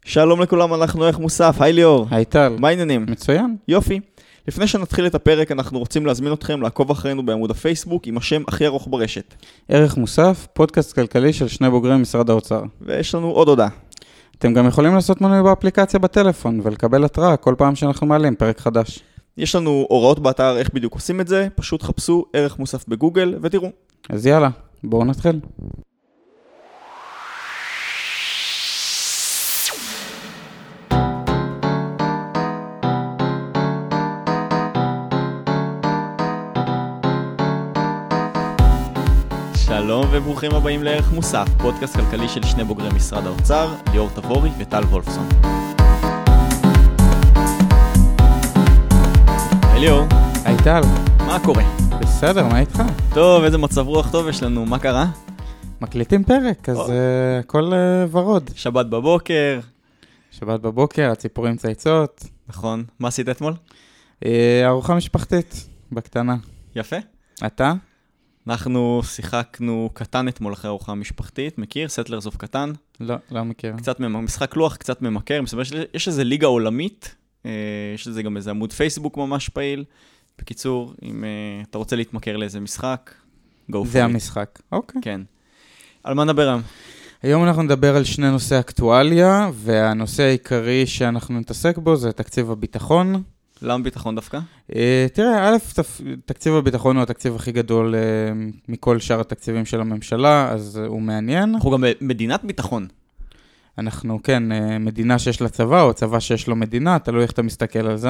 שלום לכולם, אנחנו ערך מוסף. היי ליאור. היי טל. מה העניינים? מצוין. יופי. לפני שנתחיל את הפרק, אנחנו רוצים להזמין אתכם לעקוב אחרינו בעמוד הפייסבוק עם השם הכי ארוך ברשת. ערך מוסף, פודקאסט כלכלי של שני בוגרי משרד האוצר. ויש לנו עוד הודעה. אתם גם יכולים לעשות מנוי באפליקציה בטלפון ולקבל התראה כל פעם שאנחנו מעלים פרק חדש. יש לנו הוראות באתר איך בדיוק עושים את זה, פשוט חפשו ערך מוסף בגוגל ותראו. אז יאללה, בואו נתחיל. שלום וברוכים הבאים לערך מוסף, פודקאסט כלכלי של שני בוגרי משרד האוצר, ליאור תבורי וטל וולפסון. היי ליאור. היי טל. מה קורה? בסדר, מה איתך? טוב, איזה מצב רוח טוב יש לנו, מה קרה? מקליטים פרק, אז הכל ורוד. שבת בבוקר. שבת בבוקר, הציפורים צייצות. נכון, מה עשית אתמול? ארוחה משפחתית, בקטנה. יפה. אתה? אנחנו שיחקנו קטן אתמול אחרי ארוחה משפחתית, מכיר? סטלרס אוף קטן? לא מכיר. קצת משחק לוח, קצת ממכר, יש איזה ליגה עולמית, יש לזה גם איזה עמוד פייסבוק ממש פעיל. בקיצור, אם אתה רוצה להתמכר לאיזה משחק, go for it. זה המשחק, אוקיי. כן. על מה נדבר היום? היום אנחנו נדבר על שני נושאי אקטואליה, והנושא העיקרי שאנחנו נתעסק בו זה תקציב הביטחון. למה ביטחון דווקא? תראה, א', תקציב הביטחון הוא התקציב הכי גדול מכל שאר התקציבים של הממשלה, אז הוא מעניין. אנחנו גם מדינת ביטחון. אנחנו, כן, מדינה שיש לה צבא, או צבא שיש לו מדינה, תלוי איך אתה מסתכל על זה.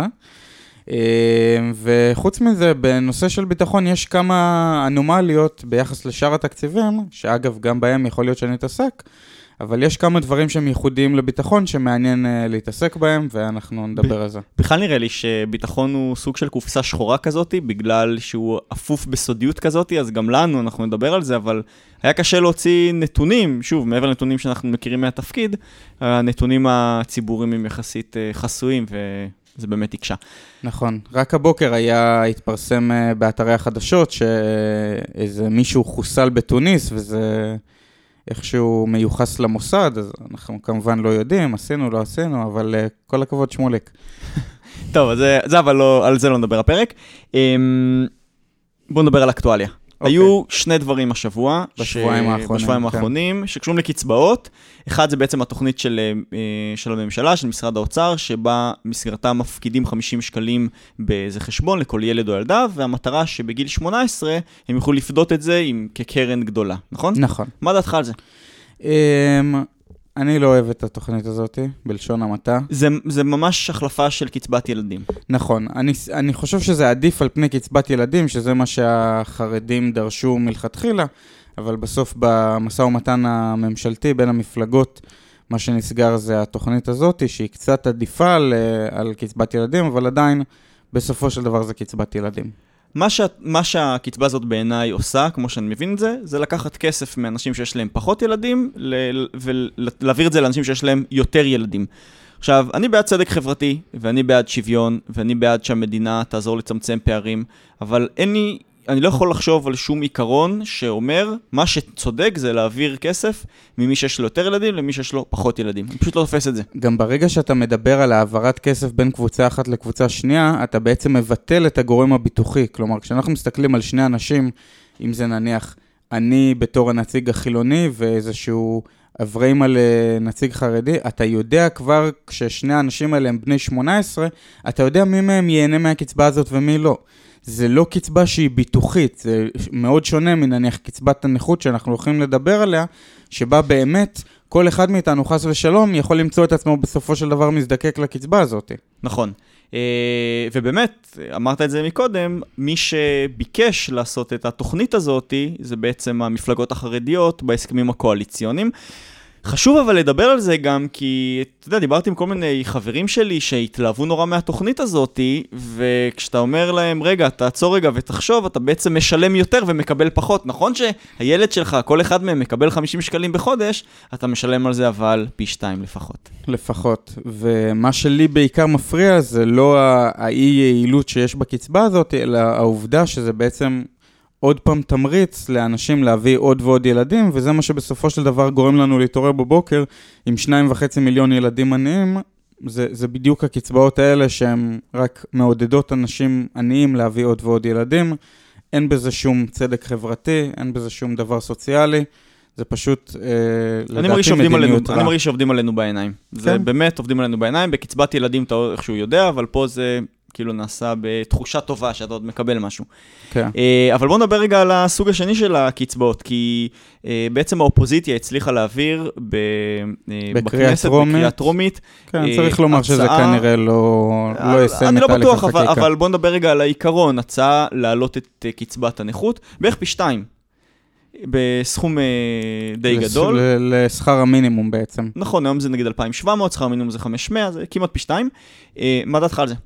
וחוץ מזה, בנושא של ביטחון יש כמה אנומליות ביחס לשאר התקציבים, שאגב, גם בהם יכול להיות שנתעסק, אבל יש כמה דברים שהם ייחודיים לביטחון שמעניין להתעסק בהם, ואנחנו נדבר על זה. בכלל נראה לי שביטחון הוא סוג של קופסה שחורה כזאת, בגלל שהוא אפוף בסודיות כזאת, אז גם לנו, אנחנו נדבר על זה, אבל היה קשה להוציא נתונים, שוב, מעבר לנתונים שאנחנו מכירים מהתפקיד, הנתונים הציבוריים הם יחסית חסויים, וזה באמת יקשה. נכון, רק הבוקר התפרסם באתרי החדשות, שאיזה מישהו חוסל בתוניס, וזה איכשהו מיוחס למוסד, אז אנחנו כמובן לא יודעים, עשינו, לא עשינו, אבל כל הכבוד שמוליק. טוב, אז זה אבל לא, על זה לא נדבר הפרק. בואו נדבר על אקטואליה. היו שני דברים השבוע, בשבועיים האחרונים, שקשורים לקצבאות. אחד זה בעצם התוכנית של הממשלה, של משרד האוצר, שבה מסגרתה מפקידים 50 שקלים באיזה חשבון לכל ילד או ילדה, והמטרה שבגיל 18 הם יוכלו לפדות את זה כקרן גדולה, נכון? נכון. מה דעתך על זה? אני לא אוהב את התוכנית הזאת, בלשון המעטה. זה ממש החלפה של קצבת ילדים. נכון. אני חושב שזה עדיף על פני קצבת ילדים, שזה מה שהחרדים דרשו מלכתחילה, אבל בסוף במשא ומתן הממשלתי בין המפלגות, מה שנסגר זה התוכנית הזאת, שהיא קצת עדיפה על קצבת ילדים, אבל עדיין בסופו של דבר זה קצבת ילדים. מה שהקצבה הזאת בעיניי עושה, כמו שאני מבין את זה, זה לקחת כסף מאנשים שיש להם פחות ילדים, ולהעביר את זה לאנשים שיש להם יותר ילדים. עכשיו, אני בעד צדק חברתי, ואני בעד שוויון, ואני בעד שהמדינה תעזור לצמצם פערים, אבל אני לא יכול לחשוב על שום עיקרון שאומר, מה שצודק זה להעביר כסף ממי שיש לו יותר ילדים למי שיש לו פחות ילדים. אני פשוט לא תופס את זה. גם ברגע שאתה מדבר על העברת כסף בין קבוצה אחת לקבוצה שנייה, אתה בעצם מבטל את הגורם הביטוחי. כלומר, כשאנחנו מסתכלים על שני אנשים, אם זה נניח אני בתור הנציג החילוני ואיזשהו עברים על נציג חרדי, אתה יודע כבר כששני האנשים האלה הם בני 18, אתה יודע מי מהם ייהנה מהקצבה הזאת ומי לא. זה לא קצבה שהיא ביטוחית, זה מאוד שונה מנניח קצבת הנכות שאנחנו הולכים לדבר עליה, שבה באמת כל אחד מאיתנו חס ושלום יכול למצוא את עצמו בסופו של דבר מזדקק לקצבה הזאת. נכון. ובאמת, אמרת את זה מקודם, מי שביקש לעשות את התוכנית הזאת, זה בעצם המפלגות החרדיות בהסכמים הקואליציוניים. חשוב אבל לדבר על זה גם כי, אתה יודע, דיברתי עם כל מיני חברים שלי שהתלהבו נורא מהתוכנית הזאת, וכשאתה אומר להם, רגע, תעצור רגע ותחשוב, אתה בעצם משלם יותר ומקבל פחות. נכון שהילד שלך, כל אחד מהם מקבל 50 שקלים בחודש, אתה משלם על זה אבל פי 2 לפחות. לפחות. ומה שלי בעיקר מפריע זה לא האי יעילות שיש בקצבה הזאת, אלא העובדה שזה בעצם עוד פעם תמריץ לאנשים להביא עוד ועוד ילדים, וזה מה שבסופו של דבר גורם לנו להתעורר בבוקר עם 2.5 מיליון ילדים עניים. זה בדיוק הקצבאות האלה שהן רק מעודדות אנשים עניים להביא עוד ועוד ילדים. אין בזה שום צדק חברתי, אין בזה שום דבר סוציאלי. זה פשוט, לדעתי, מדיניות רע. אני מרגיש שעובדים עלינו בעיניים. זה באמת עובדים עלינו בעיניים. בקצבת ילדים אתה איכשהו יודע, אבל פה זה כאילו נעשה בתחושה טובה שאתה עוד מקבל משהו. כן. אבל בוא נדבר רגע על הסוג השני של הקצבאות, כי בעצם האופוזיציה הצליחה להעביר בכנסת, בקריאה טרומית. כן, צריך לומר שזה כנראה לא יסיים את תהליך החקיקה. אני לא בטוח, אבל בוא נדבר רגע על העיקרון, הצעה להעלות את קצבת הנכות, בערך פי 2. בסכום די גדול. לשכר המינימום בעצם. נכון, היום זה נגיד 2,700, שכר המינימום זה 500, זה כמעט פי 2. מה דעתך על זה?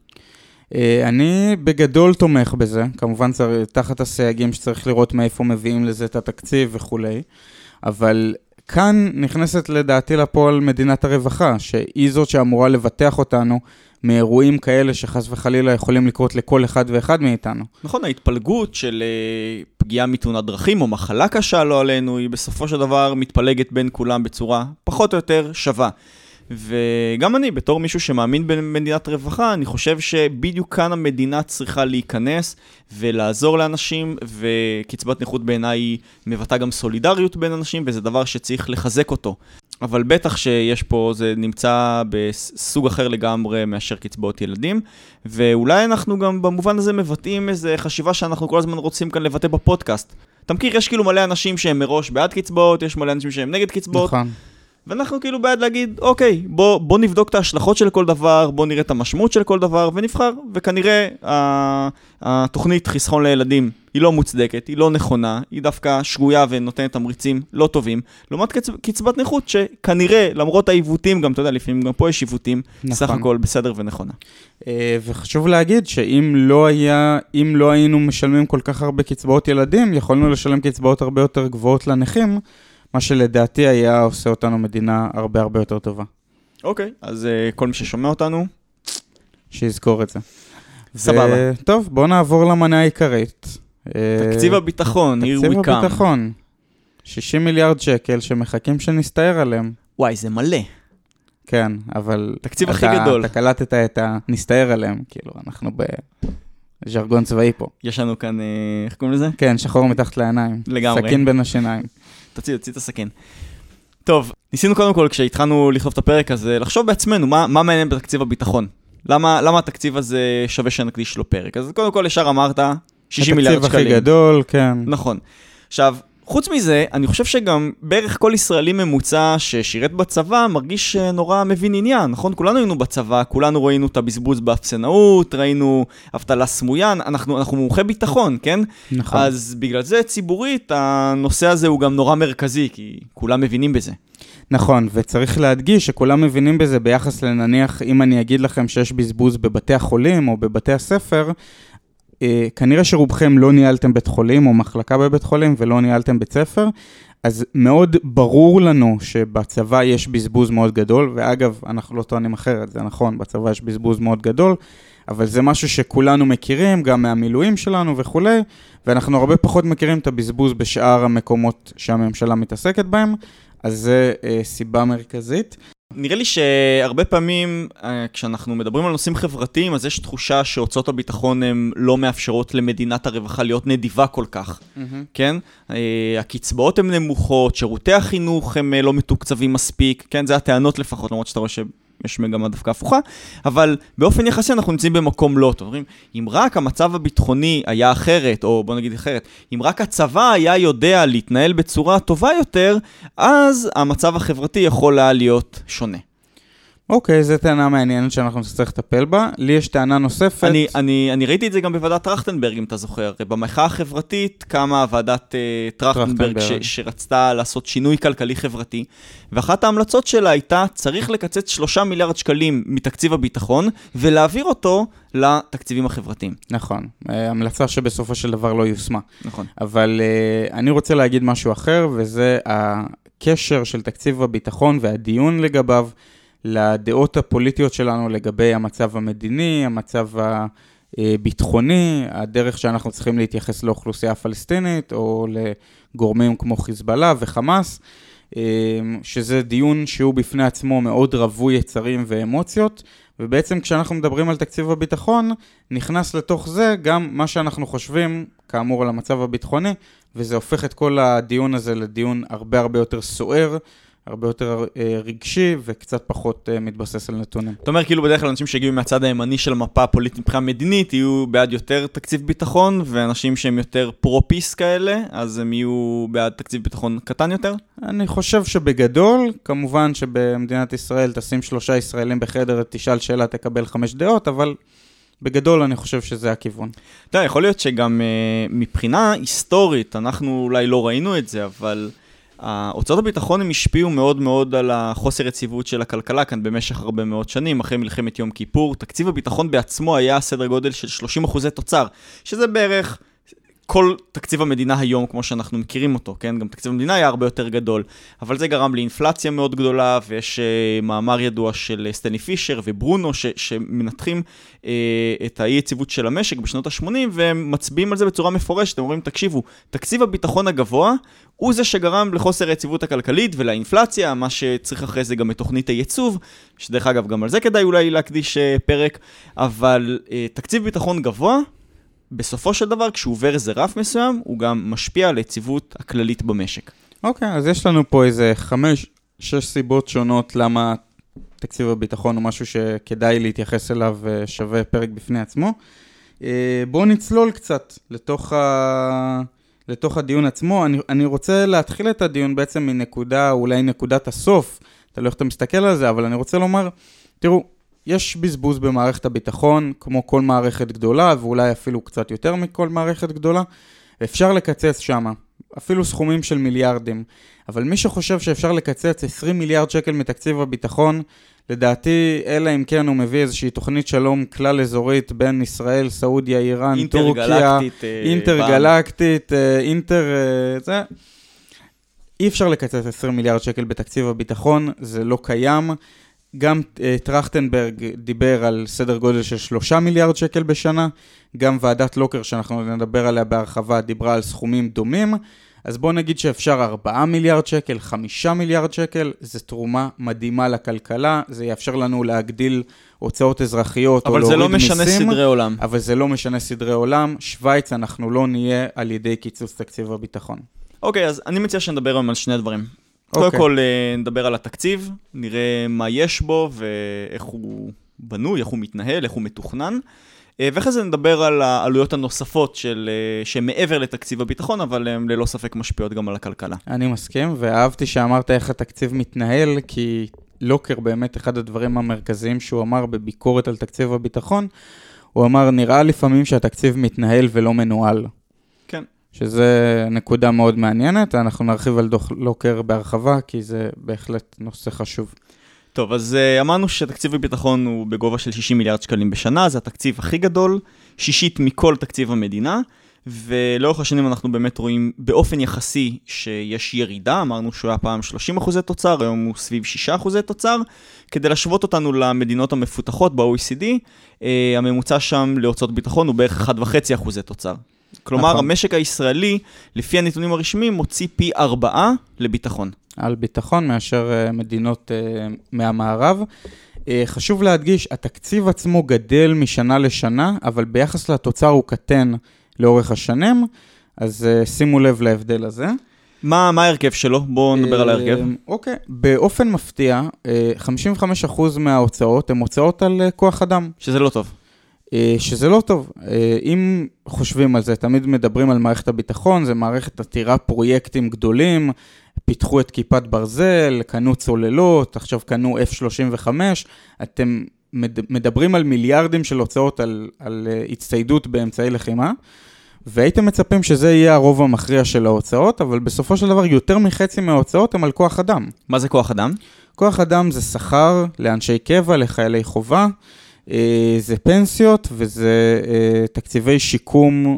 אני בגדול תומך בזה, כמובן תחת הסייגים שצריך לראות מאיפה מביאים לזה את התקציב וכו'. אבל כאן נכנסת לדעתי לפועל מדינת הרווחה, שהיא זאת שאמורה לבטח אותנו מאירועים כאלה שחס וחלילה יכולים לקרות לכל אחד ואחד מאיתנו. נכון, ההתפלגות של פגיעה מתאונת דרכים או מחלה קשה לא עלינו, היא בסופו של דבר מתפלגת בין כולם בצורה פחות או יותר שווה. וגם אני, בתור מישהו שמאמין במדינת רווחה, אני חושב שבדיוק כאן המדינה צריכה להיכנס ולעזור לאנשים, וקצבת נכות בעיניי היא מבטא גם סולידריות בין אנשים, וזה דבר שצריך לחזק אותו. אבל בטח שיש פה, זה נמצא בסוג אחר לגמרי מאשר קצבאות ילדים, ואולי אנחנו גם במובן הזה מבטאים איזו חשיבה שאנחנו כל הזמן רוצים כאן לבטא בפודקאסט. אתה מכיר, יש כאילו מלא אנשים שהם מראש בעד קצבאות, יש מלא אנשים שהם נגד קצבאות. נכון. ואנחנו כאילו בעד להגיד, אוקיי, בוא נבדוק את ההשלכות של כל דבר, בוא נראה את המשמעות של כל דבר, ונבחר. וכנראה התוכנית חיסכון לילדים היא לא מוצדקת, היא לא נכונה, היא דווקא שגויה ונותנת תמריצים לא טובים. לעומת קצבת נכות שכנראה, למרות העיוותים, גם אתה יודע, לפעמים גם פה יש עיוותים, סך הכל בסדר ונכונה. וחשוב להגיד שאם לא היינו משלמים כל כך הרבה קצבאות ילדים, יכולנו לשלם קצבאות הרבה יותר גבוהות לנכים, מה שלדעתי היה עושה אותנו מדינה הרבה הרבה יותר טובה. אוקיי, אז כל מי ששומע אותנו, שיזכור את זה. סבבה. טוב, בואו נעבור למנה העיקרית. תקציב הביטחון, תקציב הביטחון. 60 מיליארד שקל שמחכים שנסתער עליהם. וואי, זה מלא. כן, אבל... תקציב הכי גדול. אתה קלטת את הנסתער עליהם, כאילו, אנחנו בז'רגון צבאי פה. יש לנו כאן, איך קוראים לזה? כן, שחור מתחת לעיניים. לגמרי. סכין בין השיניים. תוציא את הסכין. טוב, ניסינו קודם כל, כשהתחלנו לכתוב את הפרק הזה, לחשוב בעצמנו, מה מעניין בתקציב הביטחון? למה התקציב הזה שווה שנקדיש לו פרק? אז קודם כל, ישר אמרת, 60 מיליארד שקלים. התקציב הכי גדול, כן. נכון. עכשיו, חוץ מזה, אני חושב שגם בערך כל ישראלי ממוצע ששירת בצבא מרגיש נורא מבין עניין, נכון? כולנו היינו בצבא, כולנו ראינו את הבזבוז באפסנאות, ראינו אבטלה סמויה, אנחנו מומחי ביטחון, כן? נכון. אז בגלל זה ציבורית, הנושא הזה הוא גם נורא מרכזי, כי כולם מבינים בזה. נכון, וצריך להדגיש שכולם מבינים בזה ביחס לנניח, אם אני אגיד לכם שיש בזבוז בבתי החולים או בבתי הספר, כנראה שרובכם לא ניהלתם בית חולים או מחלקה בבית חולים ולא ניהלתם בית ספר, אז מאוד ברור לנו שבצבא יש בזבוז מאוד גדול, ואגב, אנחנו לא טוענים אחרת, זה נכון, בצבא יש בזבוז מאוד גדול, אבל זה משהו שכולנו מכירים, גם מהמילואים שלנו וכו', ואנחנו הרבה פחות מכירים את הבזבוז בשאר המקומות שהממשלה מתעסקת בהם, אז זה סיבה מרכזית. נראה לי שהרבה פעמים כשאנחנו מדברים על נושאים חברתיים, אז יש תחושה שהוצאות הביטחון הן לא מאפשרות למדינת הרווחה להיות נדיבה כל כך, כן? הקצבאות הן נמוכות, שירותי החינוך הם לא מתוקצבים מספיק, כן? זה הטענות לפחות, למרות שאתה רואה שיש מגמה דווקא הפוכה, אבל באופן יחסי אנחנו נמצאים במקום לא טוב. אם רק המצב הביטחוני היה אחרת, או בוא נגיד אחרת, אם רק הצבא היה יודע להתנהל בצורה טובה יותר, אז המצב החברתי יכול היה להיות שונה. אוקיי, זו טענה מעניינת שאנחנו נצטרך לטפל בה. לי יש טענה נוספת. אני ראיתי את זה גם בוועדת טרכטנברג, אם אתה זוכר. במחאה החברתית קמה ועדת טרכטנברג שרצתה לעשות שינוי כלכלי חברתי, ואחת ההמלצות שלה הייתה, צריך לקצץ 3 מיליארד שקלים מתקציב הביטחון, ולהעביר אותו לתקציבים החברתיים. נכון, המלצה שבסופו של דבר לא יושמה. נכון. אבל אני רוצה להגיד משהו אחר, וזה הקשר של תקציב הביטחון והדיון לגביו, לדעות הפוליטיות שלנו לגבי המצב המדיני, המצב ביטחוני, הדרך שאנחנו צריכים להתייחס לאוכלוסייה הפלסטינית, או לגורמים כמו חיזבאללה וחמאס, שזה דיון שהוא בפני עצמו מאוד רווי יצרים ואמוציות, ובעצם כשאנחנו מדברים על תקציב הביטחון, נכנס לתוך זה גם מה שאנחנו חושבים, כאמור על המצב הביטחוני, וזה הופך את כל הדיון הזה לדיון הרבה הרבה יותר סוער, הרבה יותר רגשי וקצת פחות מתבסס על נתונים. זאת אומרת, כאילו בדרך כלל אנשים שהגיעו מהצד הימני של המפה הפוליטית מבחינה מדינית, יהיו בעד יותר תקציב ביטחון, ואנשים שהם יותר פרו-פיס כאלה, אז הם יהיו בעד תקציב ביטחון קטן יותר? אני חושב שבגדול, כמובן שבמדינת ישראל תשים 3 ישראלים בחדר, תשאל שאלה, תקבל 5 דעות, אבל בגדול אני חושב שזה הכיוון. יכול להיות שגם מבחינה היסטורית, אנחנו אולי לא ראינו את זה, אבל הוצאות הביטחון הם השפיעו מאוד מאוד על החוסר יציבות של הכלכלה כאן במשך הרבה מאוד שנים, אחרי מלחמת יום כיפור. תקציב הביטחון בעצמו היה סדר גודל של 30% תוצר, שזה בערך כל תקציב המדינה היום כמו שאנחנו מכירים אותו, כן? גם תקציב המדינה היה הרבה יותר גדול, אבל זה גרם לאינפלציה מאוד גדולה, ויש מאמר ידוע של סטני פישר וברונו שמנתחים את האי-יציבות של המשק בשנות ה-80, והם מצביעים על זה בצורה מפורשת. הם אומרים, תקשיבו, תקציב הביטחון הגבוה הוא זה שגרם לחוסר היציבות הכלכלית ולאינפלציה, מה שצריך אחרי זה גם את תוכנית הייצוב, שדרך אגב גם על זה כדאי אולי להקדיש פרק, אבל תקציב ביטחון גבוה, בסופו של דבר, כשהוא עובר איזה רף מסוים, הוא גם משפיע על היציבות הכללית במשק. אוקיי, אז יש לנו פה איזה 5-6 סיבות שונות למה תקציב הביטחון הוא משהו שכדאי להתייחס אליו ושווה פרק בפני עצמו. בואו נצלול קצת לתוך הדיון עצמו. אני רוצה להתחיל את הדיון בעצם מנקודה, אולי נקודת הסוף, אתה לא איך אתה מסתכל על זה, אבל אני רוצה לומר, תראו, יש בזבוז במערכת הביטחון, כמו כל מערכת גדולה, ואולי אפילו קצת יותר מכל מערכת גדולה. אפשר לקצץ שם, אפילו סכומים של מיליארדים. אבל מי שחושב שאפשר לקצץ 20 מיליארד שקל מתקציב הביטחון, לדעתי, אלא אם כן הוא מביא איזושהי תוכנית שלום כלל אזורית בין ישראל, סעודיה, איראן, טורקיה, אינטרגלקטית, זה. אי אפשר לקצץ 20 מיליארד שקל בתקציב הביטחון, זה לא קיים. גם טרכטנברג דיבר על סדר גודל של 3 מיליארד שקל בשנה, גם ועדת לוקר שאנחנו נדבר עליה בהרחבה דיברה על סכומים דומים, אז בואו נגיד שאפשר 4 מיליארד שקל, 5 מיליארד שקל, זו תרומה מדהימה לכלכלה, זה יאפשר לנו להגדיל הוצאות אזרחיות או להוריד מיסים. אבל זה לא משנה סדרי עולם. אבל זה לא משנה סדרי עולם, שוויץ אנחנו לא נהיה על ידי קיצוץ תקציב הביטחון. אוקיי, אז אני מציע שנדבר על שני דברים. קודם כל נדבר על התקציב, נראה מה יש בו ואיך הוא בנוי, איך הוא מתנהל, איך הוא מתוכנן, ואחרי זה נדבר על העלויות הנוספות שמעבר לתקציב הביטחון, אבל הן ללא ספק משפיעות גם על הכלכלה. אני מסכים, ואהבתי שאמרת איך התקציב מתנהל, כי לוקר באמת אחד הדברים המרכזיים שהוא אמר בביקורת על תקציב הביטחון, הוא אמר, נראה לפעמים שהתקציב מתנהל ולא מנוהל. כן. שזה נקודה מאוד מעניינת, אנחנו נרחיב על דוח לוקר בהרחבה, כי זה בהחלט נושא חשוב. טוב, אז אמרנו שתקציב הביטחון הוא בגובה של 60 מיליארד שקלים בשנה, זה התקציב הכי גדול, שישית מכל תקציב המדינה, ולאורך השנים אנחנו באמת רואים באופן יחסי שיש ירידה, אמרנו שהוא היה פעם 30% תוצר, היום הוא סביב 6% תוצר, כדי להשוות אותנו למדינות המפותחות ב-OECD, הממוצע שם להוצאות ביטחון הוא בערך 1.5% תוצר. כלומר, המשק הישראלי, לפי הנתונים הרשמיים, מוציא פי 4 לביטחון. על ביטחון מאשר מדינות מהמערב. חשוב להדגיש, התקציב עצמו גדל משנה לשנה, אבל ביחס לתוצר הוא קטן לאורך השנים, אז שימו לב להבדל הזה. מה ההרכב שלו? בואו נדבר על ההרכב. אוקיי, באופן מפתיע, 55% מההוצאות הן הוצאות על כוח אדם. שזה לא טוב. שזה לא טוב. אם חושבים על זה, תמיד מדברים על מערכת הביטחון, זה מערכת עתירה פרויקטים גדולים, פיתחו את כיפת ברזל, קנו צוללות, עכשיו קנו F-35, אתם מדברים על מיליארדים של הוצאות על הצטיידות באמצעי לחימה, והייתם מצפים שזה יהיה הרוב המכריע של ההוצאות, אבל בסופו של דבר יותר מחצי מההוצאות הם על כוח אדם. מה זה כוח אדם? כוח אדם זה שכר לאנשי קבע, לחיילי חובה, זה פנסיות וזה תקציבי שיקום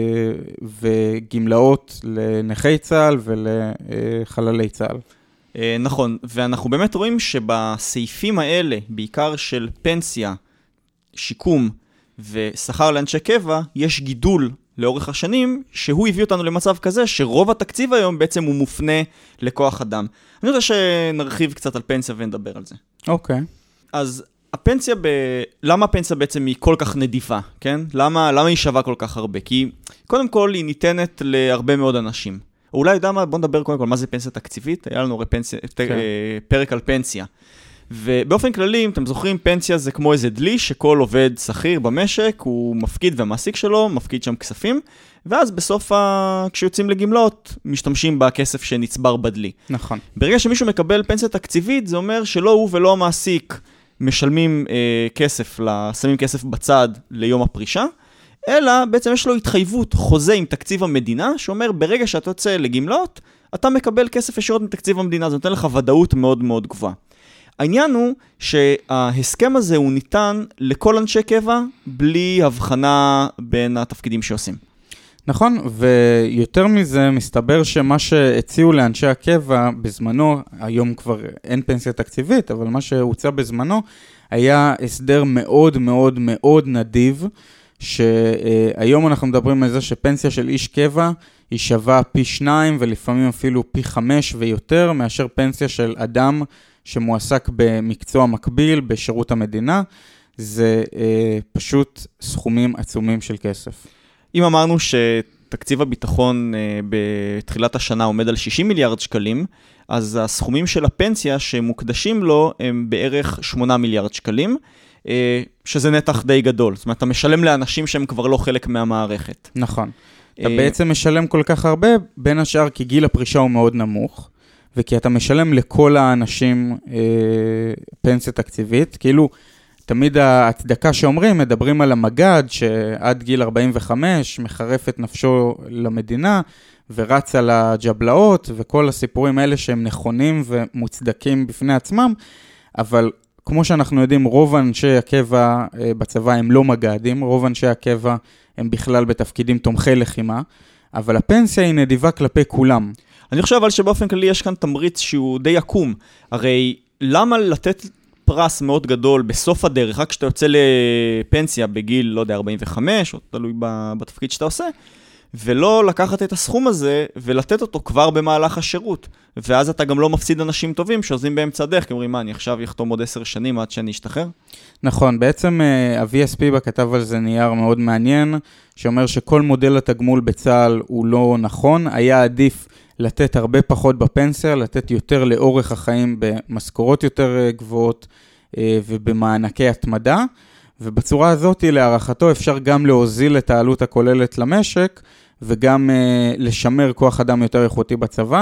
וגמלאות לנכי צה"ל ולחללי צה"ל. נכון, ואנחנו באמת רואים שבסעיפים האלה, בעיקר של פנסיה, שיקום ושכר לאנשי קבע, יש גידול לאורך השנים, שהוא הביא אותנו למצב כזה, שרוב התקציב היום בעצם הוא מופנה לכוח אדם. אני רוצה שנרחיב קצת על פנסיה ונדבר על זה. אוקיי. אז הפנסיה, למה הפנסיה בעצם היא כל כך נדיפה, כן? למה היא שווה כל כך הרבה? כי קודם כל היא ניתנת להרבה מאוד אנשים. אולי יודע מה, בוא נדבר קודם כל, מה זה פנסיה תקציבית? היה לנו הרי פרק על פנסיה. ובאופן כללי, אם אתם זוכרים, פנסיה זה כמו איזה דלי שכל עובד שכיר במשק, הוא מפקיד והמעסיק שלו, מפקיד שם כספים, ואז בסוף, כשיוצאים לגמלות, משתמשים בכסף שנצבר בדלי. נכון. ברגע שמישהו מקבל פנסיה תקציבית, זה אומר שלא הוא ולא המעסיק משלמים כסף, שמים כסף בצד ליום הפרישה, אלא בעצם יש לו התחייבות, חוזה עם תקציב המדינה, שאומר ברגע שאתה יוצא לגמלות, אתה מקבל כסף ישירות מתקציב המדינה, זה נותן לך ודאות מאוד מאוד גבוהה. העניין הוא שההסכם הזה הוא ניתן לכל אנשי קבע, בלי הבחנה בין התפקידים שעושים. נכון, ויותר מזה מסתבר שמה שהציעו לאנשי הקבע בזמנו, היום כבר אין פנסיה תקציבית, אבל מה שהוצע בזמנו, היה הסדר מאוד מאוד מאוד נדיב, שהיום אנחנו מדברים על זה שפנסיה של איש קבע היא שווה פי 2 ולפעמים אפילו פי 5 ויותר מאשר פנסיה של אדם שמועסק במקצוע מקביל בשירות המדינה. זה פשוט סכומים עצומים של כסף. אם אמרנו שתקציב הביטחון בתחילת השנה עומד על 60 מיליארד שקלים, אז הסכומים של הפנסיה שמוקדשים לו הם בערך 8 מיליארד שקלים, שזה נתח די גדול. זאת אומרת, אתה משלם לאנשים שהם כבר לא חלק מהמערכת. נכון. אתה בעצם משלם כל כך הרבה, בין השאר כי גיל הפרישה הוא מאוד נמוך, וכי אתה משלם לכל האנשים פנסיה תקציבית. כאילו, תמיד ההצדקה שאומרים, מדברים על המגד, שעד גיל 45 מחרף את נפשו למדינה, ורץ על הג'בלאות, וכל הסיפורים האלה שהם נכונים ומוצדקים בפני עצמם, אבל כמו שאנחנו יודעים, רוב אנשי הקבע בצבא הם לא מגדים, רוב אנשי הקבע הם בכלל בתפקידים תומכי לחימה, אבל הפנסיה היא נדיבה כלפי כולם. אני חושב אבל שבאופן כללי יש כאן תמריץ שהוא די עקום. הרי למה לתת פרס מאוד גדול בסוף הדרך, רק כשאתה יוצא לפנסיה בגיל, לא יודע, 45, או תלוי בתפקיד שאתה עושה, ולא לקחת את הסכום הזה ולתת אותו כבר במהלך השירות. ואז אתה גם לא מפסיד אנשים טובים שעוזים באמצע הדרך, כי אומרים, מה, אני עכשיו יחתום עוד 10 שנים עד שאני אשתחרר? נכון, בעצם ה-VSP כתב על זה נייר מאוד מעניין, שאומר שכל מודל התגמול בצה"ל הוא לא נכון, היה עדיף לתת הרבה פחות בפנסיה, לתת יותר לאורך החיים במשכורות יותר גבוהות ובמענקי התמדה, ובצורה הזאת להערכתו אפשר גם להוזיל את העלות הכוללת למשק, וגם לשמר כוח אדם יותר איכותי בצבא.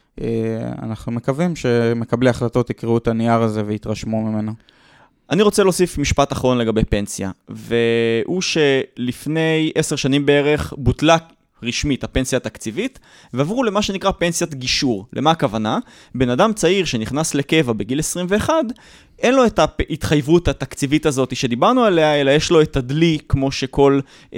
אנחנו מקווים שמקבלי החלטות יקראו את הנייר הזה ויתרשמו ממנו. אני רוצה להוסיף משפט אחרון לגבי פנסיה, והוא שלפני 10 שנים בערך בוטלה רשמית הפנסיה התקציבית, ועברו למה שנקרא פנסיית גישור. למה הכוונה? בן אדם צעיר שנכנס לקבע בגיל 21, אין לו את ההתחייבות התקציבית הזאת שדיברנו עליה, אלא יש לו את הדלי כמו שכל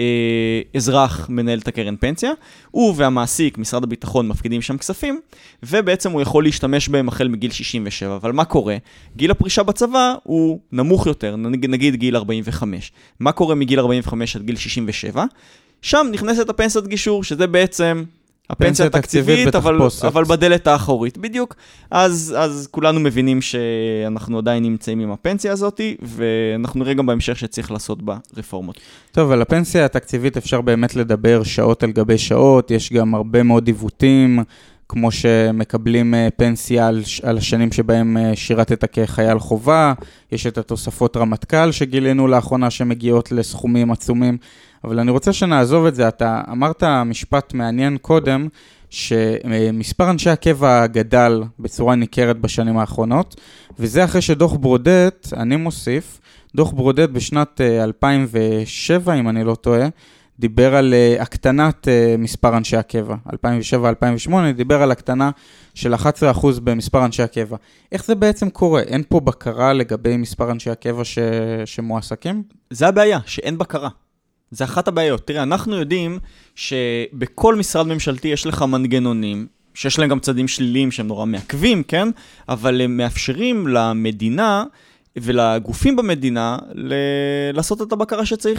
אזרח מנהל את הקרן פנסיה. הוא והמעסיק, משרד הביטחון, מפקידים שם כספים, ובעצם הוא יכול להשתמש בהם החל מגיל 67. אבל מה קורה? גיל הפרישה בצבא הוא נמוך יותר, נגיד גיל 45. מה קורה מגיל 45 עד גיל 67? שם נכנסת הפנסיית גישור, שזה בעצם הפנסיה התקציבית, אבל בדלת האחורית. בדיוק. אז כולנו מבינים שאנחנו עדיין נמצאים עם הפנסיה הזאת, ואנחנו נראה גם בהמשך שצריך לעשות בה רפורמות. טוב, על הפנסיה התקציבית אפשר באמת לדבר שעות על גבי שעות, יש גם הרבה מאוד עיוותים, כמו שמקבלים פנסיה על השנים שבהם שירתת כחייל חובה, יש את התוספות רמטכ"ל שגילינו לאחרונה שמגיעות לסכומים עצומים, אבל אני רוצה שנעזוב את זה. אתה אמרת משפט מעניין קודם, שמספר אנשי הקבע גדל בצורה ניכרת בשנים האחרונות, וזה אחרי שדוח ברודט, אני מוסיף, דוח ברודט בשנת 2007, אם אני לא טועה, דיבר על הקטנת מספר אנשי הקבע. 2007-2008 דיבר על הקטנה של 11% במספר אנשי הקבע. איך זה בעצם קורה? אין פה בקרה לגבי מספר אנשי הקבע שמועסקים? זה הבעיה, שאין בקרה. זה אחת הבעיות. תראה, אנחנו יודעים שבכל משרד ממשלתי יש לך מנגנונים, שיש להם גם צעדים שליליים שהם נורא מעכבים, כן? אבל הם מאפשרים למדינה ולגופים במדינה לעשות את הבקרה שצריך.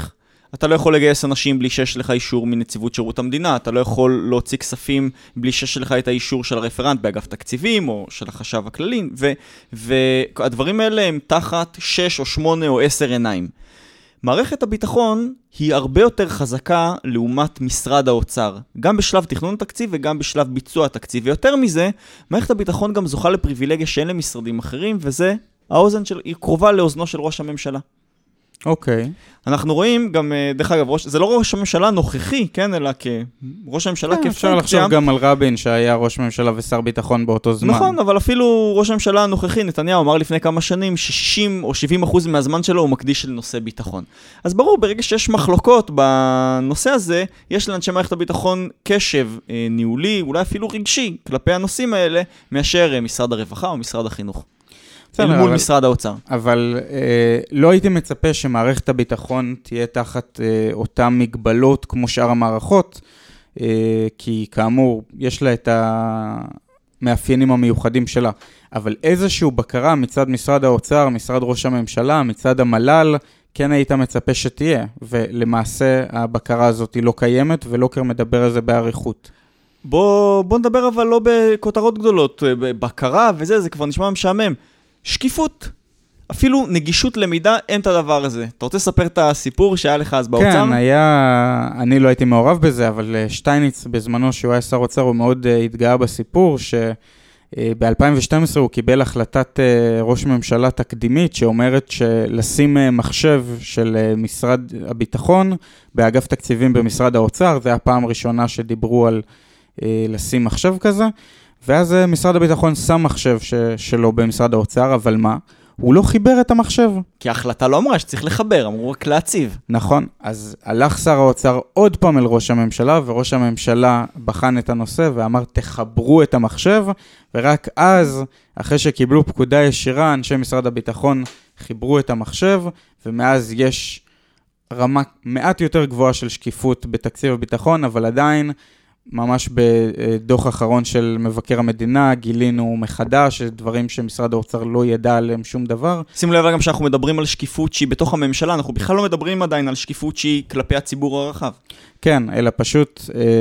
אתה לא יכול לגייס אנשים בלי שיש לך אישור מנציבות שירות המדינה, אתה לא יכול להוציא כספים בלי שיש לך את האישור של הרפרנט באגף תקציבים או של החשב הכללי, והדברים האלה הם תחת 6 או 8 או 10 עיניים. מערכת הביטחון היא הרבה יותר חזקה לעומת משרד האוצר, גם בשלב תכנון התקציב וגם בשלב ביצוע התקציב, ויותר מזה, מערכת הביטחון גם זוכה לפריבילגיה שאין למשרדים אחרים, וזה האוזן היא קרובה לאוזנו של ראש הממשלה. אוקיי. אנחנו רואים גם, דרך אגב, זה לא ראש הממשלה נוכחי, כן, אלא כראש הממשלה כפונקציה. אפשר לחשוב גם על רבין שהיה ראש ממשלה ושר ביטחון באותו זמן. נכון, אבל אפילו ראש הממשלה הנוכחי, נתניהו, אמר לפני כמה שנים, 60 או 70% מהזמן שלו הוא מקדיש לנושא ביטחון. אז ברור, ברגע שיש מחלוקות בנושא הזה, יש לאנשי מערכת הביטחון קשב ניהולי, אולי אפילו רגשי, כלפי הנושאים האלה, מאשר משרד הרווחה או משרד החינוך. אל מול משרד האוצר. אבל לא הייתי מצפה שמערכת הביטחון תהיה תחת אותן מגבלות כמו שאר המערכות, כי כאמור, יש לה את המאפיינים המיוחדים שלה. אבל איזשהו בקרה מצד משרד האוצר, משרד ראש הממשלה, מצד המל"ל, כן היית מצפה שתהיה. ולמעשה הבקרה הזאת היא לא קיימת, ולוקר מדבר על זה בעריכות. בוא נדבר אבל לא בכותרות גדולות. בקרה וזה, זה כבר נשמע משעמם. שקיפות. אפילו נגישות למידע, אין את הדבר הזה. אתה רוצה לספר את הסיפור שהיה לך אז באוצר? כן, אני לא הייתי מעורב בזה, אבל שטייניץ בזמנו שהוא היה שר אוצר, הוא מאוד התגאה בסיפור, שב-2012 הוא קיבל החלטת ראש ממשלה תקדימית, שאומרת שלשים מחשב של משרד הביטחון, באגף תקציבים במשרד האוצר, זה הפעם הראשונה שדיברו על לשים מחשב כזה, ואז משרד הביטחון שם מחשב שלו במשרד האוצר, אבל מה? הוא לא חיבר את המחשב. כי ההחלטה לא אמרה שצריך לחבר, אמרו רק להציב. נכון, אז הלך שר האוצר עוד פעם אל ראש הממשלה, וראש הממשלה בחן את הנושא ואמר תחברו את המחשב, ורק אז, אחרי שקיבלו פקודה ישירה, אנשי משרד הביטחון חיברו את המחשב, ומאז יש רמה מעט יותר גבוהה של שקיפות בתקציב הביטחון, אבל עדיין ממש בדוח האחרון של מבקר המדינה, גילינו מחדש, דברים שמשרד האוצר לא ידע עליהם שום דבר. שימו לב גם שאנחנו מדברים על שקיפות שהיא בתוך הממשלה, אנחנו בכלל לא מדברים עדיין על שקיפות שהיא כלפי הציבור הרחב. כן, אלא פשוט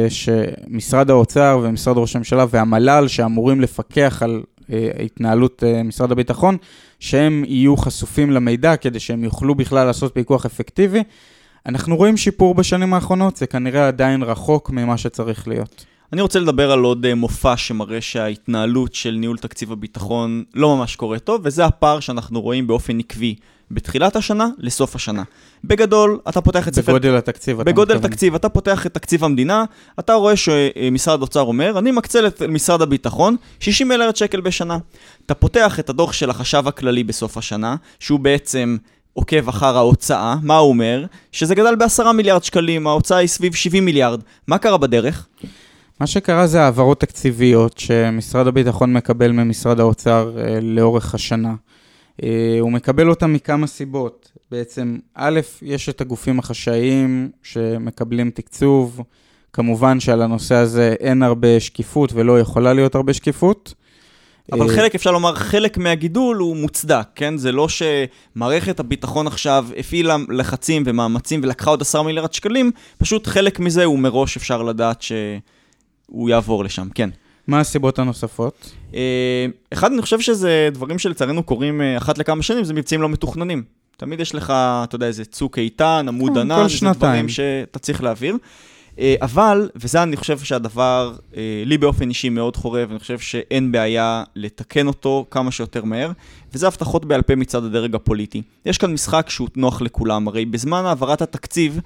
שמשרד האוצר ומשרד ראש הממשלה והמל"ל שאמורים לפקח על התנהלות משרד הביטחון, שהם יהיו חשופים למידע כדי שהם יוכלו בכלל לעשות פיקוח אפקטיבי. אנחנו רואים שיפור בשנים האחרונות, זה כנראה עדיין רחוק ממה שצריך להיות. אני רוצה לדבר על עוד מופע שמראה שההתנהלות של ניהול תקציב הביטחון לא ממש קורה טוב, וזה הפער שאנחנו רואים באופן עקבי בתחילת השנה לסוף השנה. בגדול, אתה פותח את ספר... בגודל התקציב. בגודל תקציב, אתה פותח את תקציב המדינה, אתה רואה שמשרד האוצר אומר, אני מקצה למשרד הביטחון 60 מיליארד שקל בשנה. אתה פותח את הדוח של החשב הכללי בסוף השנה, שהוא בעצם עוקב אחר ההוצאה. מה הוא אומר? שזה גדל ב10 מיליארד שקלים, ההוצאה היא סביב 70 מיליארד. מה קרה בדרך? מה שקרה זה העברות תקציביות שמשרד הביטחון מקבל ממשרד האוצר לאורך השנה. הוא מקבל אותם מכמה סיבות. בעצם, א', יש את הגופים החשאיים שמקבלים תקצוב. כמובן שעל הנושא הזה אין הרבה שקיפות ולא יכולה להיות הרבה שקיפות. אבל חלק, אפשר לומר, חלק מהגידול הוא מוצדק, כן? זה לא שמערכת הביטחון עכשיו הפעילה לחצים ומאמצים ולקחה עוד 10 מיליארד שקלים, פשוט חלק מזה הוא מראש אפשר לדעת שהוא יעבור לשם, כן. מה הסיבות הנוספות? אחד, אני חושב שזה דברים שלצערנו קוראים אחת לכמה שנים, זה מבצעים לא מתוכננים. תמיד יש לך, אתה יודע, איזה צוק איתן, עמוד ענן, זה דברים שאתה צריך להעביר. אבל, וזה אני חושב שהדבר לי באופן אישי מאוד חורב, אני חושב שאין בעיה לתקן אותו כמה שיותר מהר, וזה הבטחות בעל פה מצד הדרג הפוליטי. יש כאן משחק שהוא נוח לכולם, הרי בזמן העברת התקציב,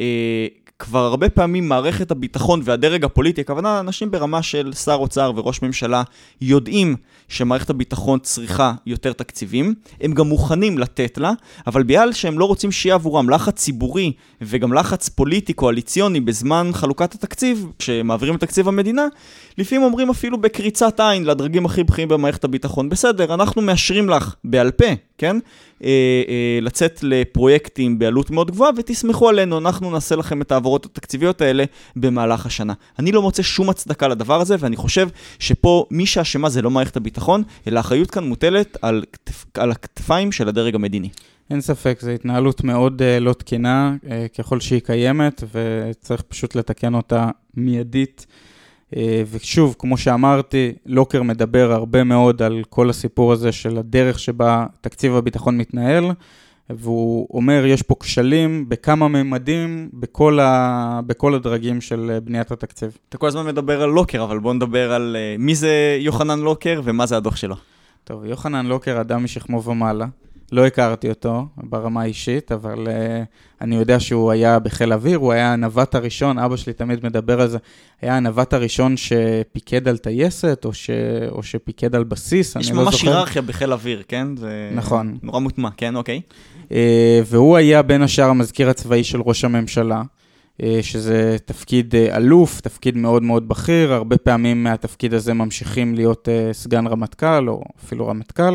כבר הרבה פעמים מערכת הביטחון והדרג הפוליטי, הכוונה אנשים ברמה של שר אוצר וראש ממשלה, יודעים שמערכת הביטחון צריכה יותר תקציבים, הם גם מוכנים לתת לה, אבל בגלל שהם לא רוצים שיהיה עבורם לחץ ציבורי וגם לחץ פוליטי קואליציוני בזמן חלוקת התקציב, כשמעבירים את תקציב המדינה, לפעמים אומרים אפילו בקריצת עין לדרגים הכי בכירים במערכת הביטחון, בסדר, אנחנו מאשרים לך בעל פה, כן? לצאת לפרויקטים בעלות מאוד גבוהה, ותסמכו עלינו, אנחנו נעשה לכם את העברות התקציביות האלה במהלך השנה. אני לא מוצא שום הצדקה לדבר הזה, ואני חושב שפה מי שהאשמה זה לא מערכת הביטחון, אלא האחריות כאן מוטלת על הכתפיים של הדרג המדיני. אין ספק, זו התנהלות מאוד לא תקינה, ככל שהיא קיימת, וצריך פשוט לתקן אותה מיידית. ושוב, כמו שאמרתי, לוקר מדבר הרבה מאוד על כל הסיפור הזה של הדרך שבה תקציב הביטחון מתנהל, והוא אומר, יש פה כשלים בכמה ממדים בכל הדרגים של בניית התקציב. אתה כל הזמן מדבר על לוקר, אבל בוא נדבר על מי זה יוחנן לוקר ומה זה הדוח שלו. טוב, יוחנן לוקר, אדם משכמו ומעלה. לא הכרתי אותו ברמה האישית, אבל אני יודע שהוא היה בחיל אוויר, הוא היה הנווט הראשון, אבא שלי תמיד מדבר על זה, היה הנווט הראשון שפיקד על טייסת, או שפיקד על בסיס, יש ממש היררכיה בחיל אוויר, כן? נכון. נורא מוטמע, כן, אוקיי. והוא היה בין השאר המזכיר הצבאי של ראש הממשלה, שזה תפקיד אלוף, תפקיד מאוד מאוד בכיר, הרבה פעמים מהתפקיד הזה ממשיכים להיות סגן רמטכ"ל, או אפילו רמטכ"ל,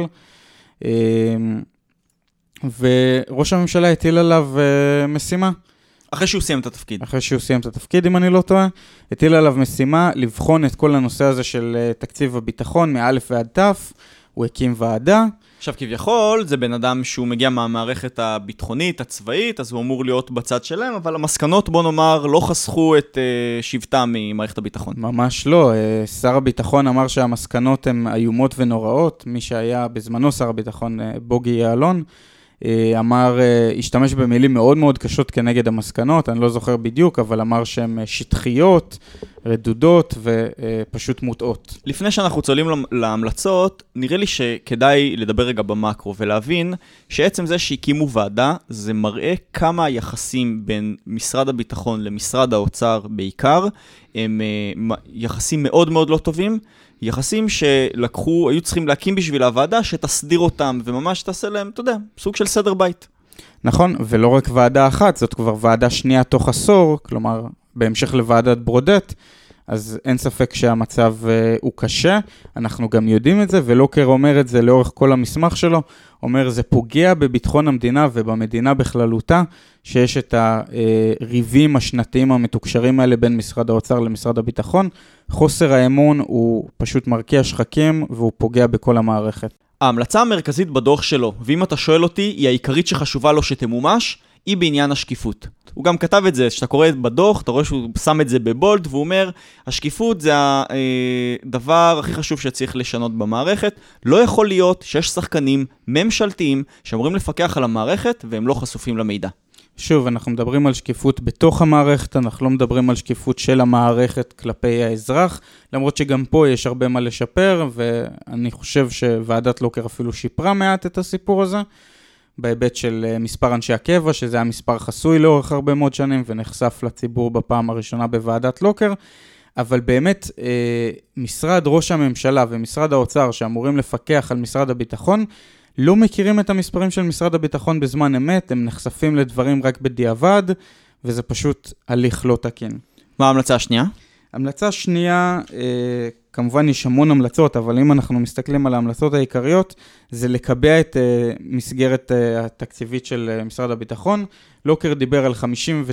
וראש הממשלה הטיל עליו משימה. אחרי שהוא סיים את התפקיד. אחרי שהוא סיים את התפקיד, אם אני לא טועה, הטיל עליו משימה לבחון את כל הנושא הזה של תקציב הביטחון, מאלף ועד תף, הוא הקים ועדה. עכשיו כביכול, זה בן אדם שהוא מגיע מהמערכת הביטחונית, הצבאית, אז הוא אמור להיות בצד שלהם, אבל המסקנות, בוא נאמר, לא חסכו את שבטה ממערכת הביטחון. ממש לא. שר הביטחון אמר שהמסקנות הן איומות ונוראות. מי שהיה בזמנו שר הביטחון, בוגי יעלון, אמר, השתמש במילים מאוד מאוד קשות כנגד המסקנות, אני לא זוכר בדיוק, אבל אמר שהן שטחיות, רדודות ופשוט מוטעות. לפני שאנחנו צוללים להמלצות, נראה לי שכדאי לדבר רגע במקרו ולהבין שעצם זה שהקימו ועדה, זה מראה כמה היחסים בין משרד הביטחון למשרד האוצר בעיקר, הם יחסים מאוד מאוד לא טובים, יחסים שלקחו, היו צריכים להקים בשביל הוועדה שתסדיר אותם וממש תעשה להם, אתה יודע, סוג של סדר בית. נכון, ולא רק ועדה אחת, זאת כבר ועדה שנייה תוך עשור, כלומר, בהמשך לוועדת ברודט, אז אין ספק שהמצב הוא קשה, אנחנו גם יודעים את זה, ולוקר אומר את זה לאורך כל המסמך שלו, אומר זה פוגע בביטחון המדינה ובמדינה בכללותה, שיש את הריבים השנתיים המתוקשרים האלה בין משרד האוצר למשרד הביטחון, חוסר האמון הוא פשוט מרקיע שחקים והוא פוגע בכל המערכת. ההמלצה המרכזית בדוח שלו, ואם אתה שואל אותי, היא העיקרית שחשובה לו שתמומש, היא בעניין השקיפות. הוא גם כתב את זה, שאתה קורא בדוח, אתה רואה שהוא שם את זה בבולד, והוא אומר, השקיפות זה הדבר הכי חשוב שצריך לשנות במערכת. לא יכול להיות שיש שחקנים ממשלתיים שאמורים לפקח על המערכת, והם לא חשופים למידע. שוב, אנחנו מדברים על שקיפות בתוך המערכת, אנחנו לא מדברים על שקיפות של המערכת כלפי האזרח, למרות שגם פה יש הרבה מה לשפר, ואני חושב שוועדת לוקר אפילו שיפרה מעט את הסיפור הזה, בהיבט של מספר אנשי הקבע, שזה היה מספר חסוי לאורך הרבה מאוד שנים, ונחשף לציבור בפעם הראשונה בוועדת לוקר, אבל באמת משרד ראש הממשלה ומשרד האוצר שאמורים לפקח על משרד הביטחון, לא מכירים את המספרים של משרד הביטחון בזמן אמת, הם נחשפים לדברים רק בדיעבד, וזה פשוט הליך לא תקין. מה ההמלצה השנייה? המלצה שנייה, כמובן יש המון המלצות, אבל אם אנחנו מסתכלים על ההמלצות העיקריות, זה לקבע את מסגרת התקציבית של משרד הביטחון. לוקר דיבר על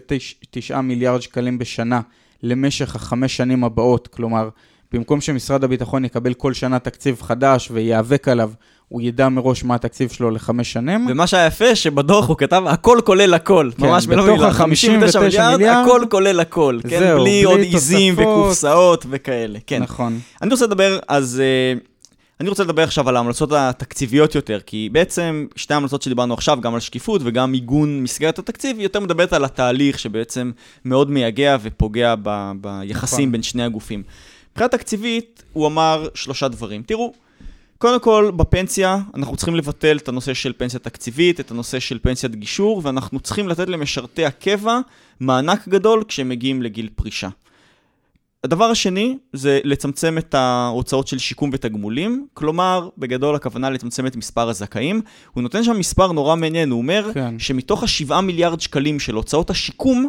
59 מיליארד שקלים בשנה למשך 5 שנים הבאות, כלומר, במקום שמשרד הביטחון יקבל כל שנה תקציב חדש ויאבק עליו, הוא ידע מראש מה התקציב שלו ל5 שנים. ומה שהיה יפה, שבדוח הוא כתב, הכל כולל הכל. כן, ממש בתוך ה-59 מיליארד, הכל כולל הכל. זהו, כן, בלי עוד תוספות. עיזים וקופסאות וכאלה. כן. נכון. אני רוצה לדבר עכשיו על ההמלצות התקציביות יותר, כי בעצם שתי ההמלצות שדיברנו עכשיו, גם על שקיפות וגם עיגון מסגרת התקציב, יותר מדברת על התהליך שבעצם מאוד מייגע ופוגע ביחסים בין שני הגופים. מבחינה תקציבית, הוא אמר 3 דברים. תראו, קודם כל, בפנסיה, אנחנו צריכים לבטל את הנושא של פנסיה תקציבית, את הנושא של פנסיית גישור, ואנחנו צריכים לתת למשרתי הקבע מענק גדול כשהם מגיעים לגיל פרישה. הדבר השני זה לצמצם את ההוצאות של שיקום ותגמולים, כלומר, בגדול הכוונה לצמצם את מספר הזכאים. הוא נותן שם מספר נורא מעניין, הוא אומר שמתוך ה7 מיליארד שקלים של הוצאות השיקום,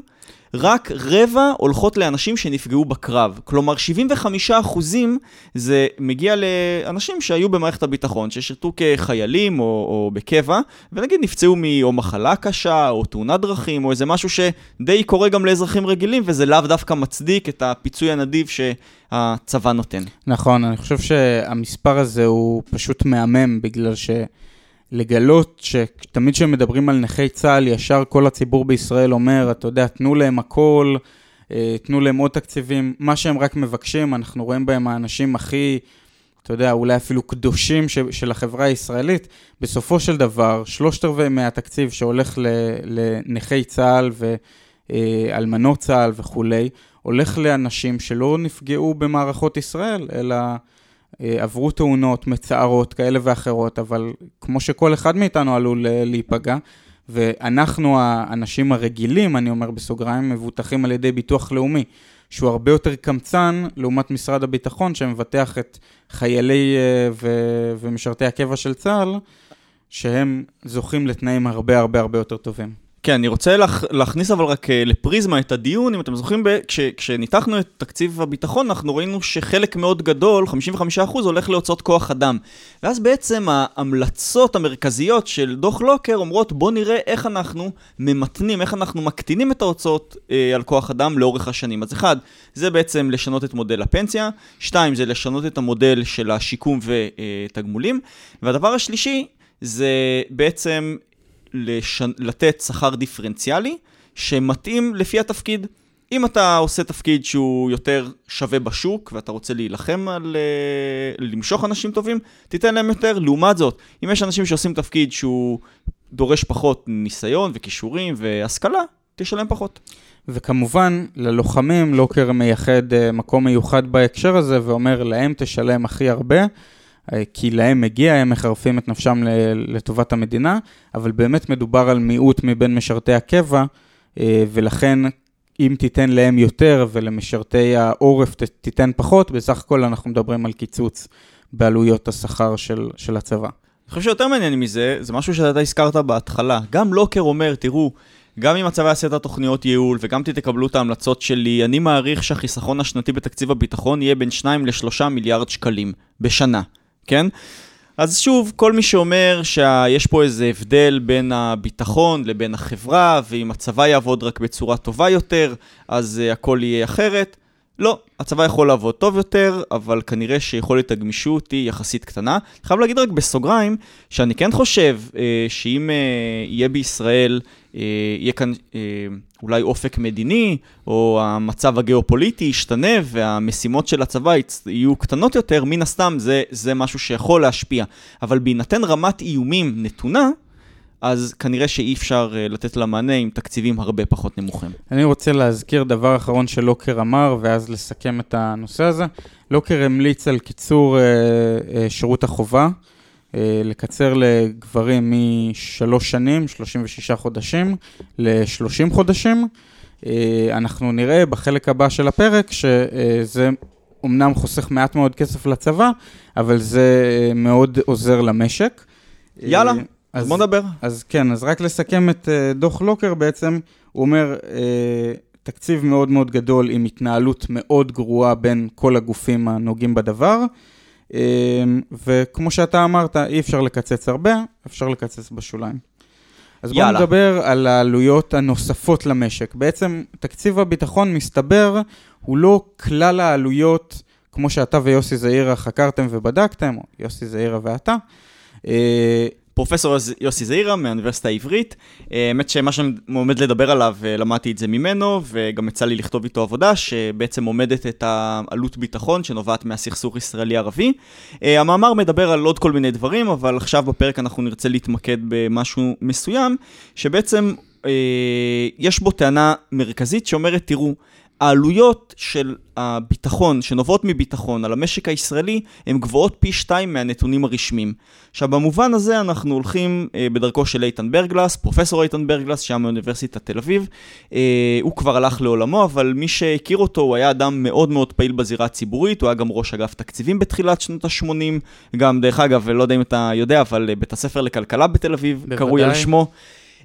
רק רבע הולכות לאנשים שנפגעו בקרב. כלומר, 75% זה מגיע לאנשים שהיו במערכת הביטחון, ששירתו כחיילים או בקבע, ונגיד נפצעו או מחלה קשה, או תאונת דרכים, או איזה משהו שדי קורה גם לאזרחים רגילים, וזה לאו דווקא מצדיק את הפיצוי הנדיב שהצבא נותן. נכון, אני חושב שהמספר הזה הוא פשוט מהמם, בגלל לגלות שתמיד שמדברים על נכי צה"ל, ישר כל הציבור בישראל אומר, אתה יודע, תנו להם הכל, תנו להם עוד תקציבים, מה שהם רק מבקשים, אנחנו רואים בהם האנשים הכי, אתה יודע, אולי אפילו קדושים של החברה הישראלית. בסופו של דבר, 3/4 מהתקציב שהולך לנכי צה"ל ואלמנות צה"ל וכולי, הולך לאנשים שלא נפגעו במערכות ישראל, אלא עברו תאונות מצערות כאלה ואחרות, אבל כמו שכל אחד מאיתנו עלול להיפגע, ואנחנו האנשים הרגילים, אני אומר בסוגריים, מבוטחים על ידי ביטוח לאומי, שהוא הרבה יותר קמצן לעומת משרד הביטחון, שמבטח את חיילי ומשרתי הקבע של צה"ל, שהם זוכים לתנאים הרבה הרבה הרבה יותר טובים. כן, אני רוצה להכניס אבל רק לפריזמה את הדיון. אם אתם זוכרים, כשניתחנו את תקציב הביטחון, אנחנו ראינו שחלק מאוד גדול, 55%, הולך להוצאות כוח אדם. ואז בעצם ההמלצות המרכזיות של דוח לוקר אומרות, בוא נראה איך אנחנו ממתנים, איך אנחנו מקטינים את ההוצאות על כוח אדם לאורך השנים. אז אחד, זה בעצם לשנות את מודל הפנסיה. 2, זה לשנות את המודל של השיקום ותגמולים. והדבר השלישי, זה בעצם לתת שכר דיפרנציאלי שמתאים לפי התפקיד. אם אתה עושה תפקיד שהוא יותר שווה בשוק ואתה רוצה להילחם על למשוך אנשים טובים, תיתן להם יותר. לעומת זאת, אם יש אנשים שעושים תפקיד שהוא דורש פחות ניסיון וכישורים והשכלה, תשלם פחות. וכמובן, ללוחמים לוקר מייחד מקום מיוחד בהקשר הזה ואומר להם תשלם הכי הרבה, כי להם מגיע, הם מחרפים את נפשם לטובת המדינה, אבל באמת מדובר על מיעוט מבין משרתי הקבע, ולכן אם תיתן להם יותר ולמשרתי העורף תיתן פחות, בסך הכל אנחנו מדברים על קיצוץ בעלויות השכר של הצבא. אני חושב שיותר מעניין מזה, זה משהו שאתה הזכרת בהתחלה. גם לוקר אומר, תראו, גם אם הצבא יעשה את התוכניות ייעול, וגם תקבלו את ההמלצות שלי, אני מעריך שהחיסכון השנתי בתקציב הביטחון יהיה בין 2 ל-3 מיליארד שקלים בשנה. כן? אז שוב, כל מי שאומר שיש פה איזה הבדל בין הביטחון לבין החברה, ואם הצבא יעבוד רק בצורה טובה יותר, אז הכל יהיה אחרת. לא, הצבא יכול לעבוד טוב יותר, אבל כנראה שיכולת הגמישות היא יחסית קטנה. אני חייב להגיד רק בסוגריים, שאני כן חושב שאם יהיה בישראל, יהיה כאן אולי אופק מדיני, או המצב הגיאופוליטי ישתנה, והמשימות של הצבא יהיו קטנות יותר, מן הסתם זה משהו שיכול להשפיע. אבל בהינתן רמת איומים נתונה, אז כנראה שאי אפשר לתת לה מענה עם תקציבים הרבה פחות נמוכים. אני רוצה להזכיר דבר אחרון שלוקר אמר, ואז לסכם את הנושא הזה. לוקר המליץ על קיצור שירות החובה, לקצר לגברים מ3 שנים, 36 חודשים, ל30 חודשים. אנחנו נראה בחלק הבא של הפרק שזה אומנם חוסך מעט מאוד כסף לצבא, אבל זה מאוד עוזר למשק. יאללה. אז בוא נדבר. אז כן, אז רק לסכם את דוח לוקר בעצם, הוא אומר, תקציב מאוד מאוד גדול עם התנהלות מאוד גרועה בין כל הגופים הנוגעים בדבר, וכמו שאתה אמרת, אי אפשר לקצץ הרבה, אפשר לקצץ בשוליים. אז בוא נדבר על העלויות הנוספות למשק. בעצם תקציב הביטחון מסתבר, הוא לא כלל העלויות, כמו שאתה ויוסי זעירה חקרתם ובדקתם, או יוסי זעירה ואתה, פרופסור יוסי זעירה מהאוניברסיטה העברית, האמת שמה שאני עומד לדבר עליו, למדתי את זה ממנו, וגם יצא לי לכתוב איתו עבודה, שבעצם עומדת את העלות ביטחון, שנובעת מהסכסוך ישראלי-ערבי. המאמר מדבר על עוד כל מיני דברים, אבל עכשיו בפרק אנחנו נרצה להתמקד במשהו מסוים, שבעצם יש בו טענה מרכזית שאומרת, תראו, העלויות של הביטחון, שנובעות מביטחון על המשק הישראלי, הן גבוהות פי 2 מהנתונים הרשמיים. עכשיו, במובן הזה אנחנו הולכים בדרכו של איתן ברגלס, פרופסור איתן ברגלס, שם מאוניברסיטת תל אביב. הוא כבר הלך לעולמו, אבל מי שהכיר אותו, הוא היה אדם מאוד מאוד פעיל בזירה הציבורית, הוא היה גם ראש אגף תקציבים בתחילת שנות ה-80, גם דרך אגב, לא יודע אם אתה יודע, אבל בית הספר לכלכלה בתל אביב, קרוי על שמו.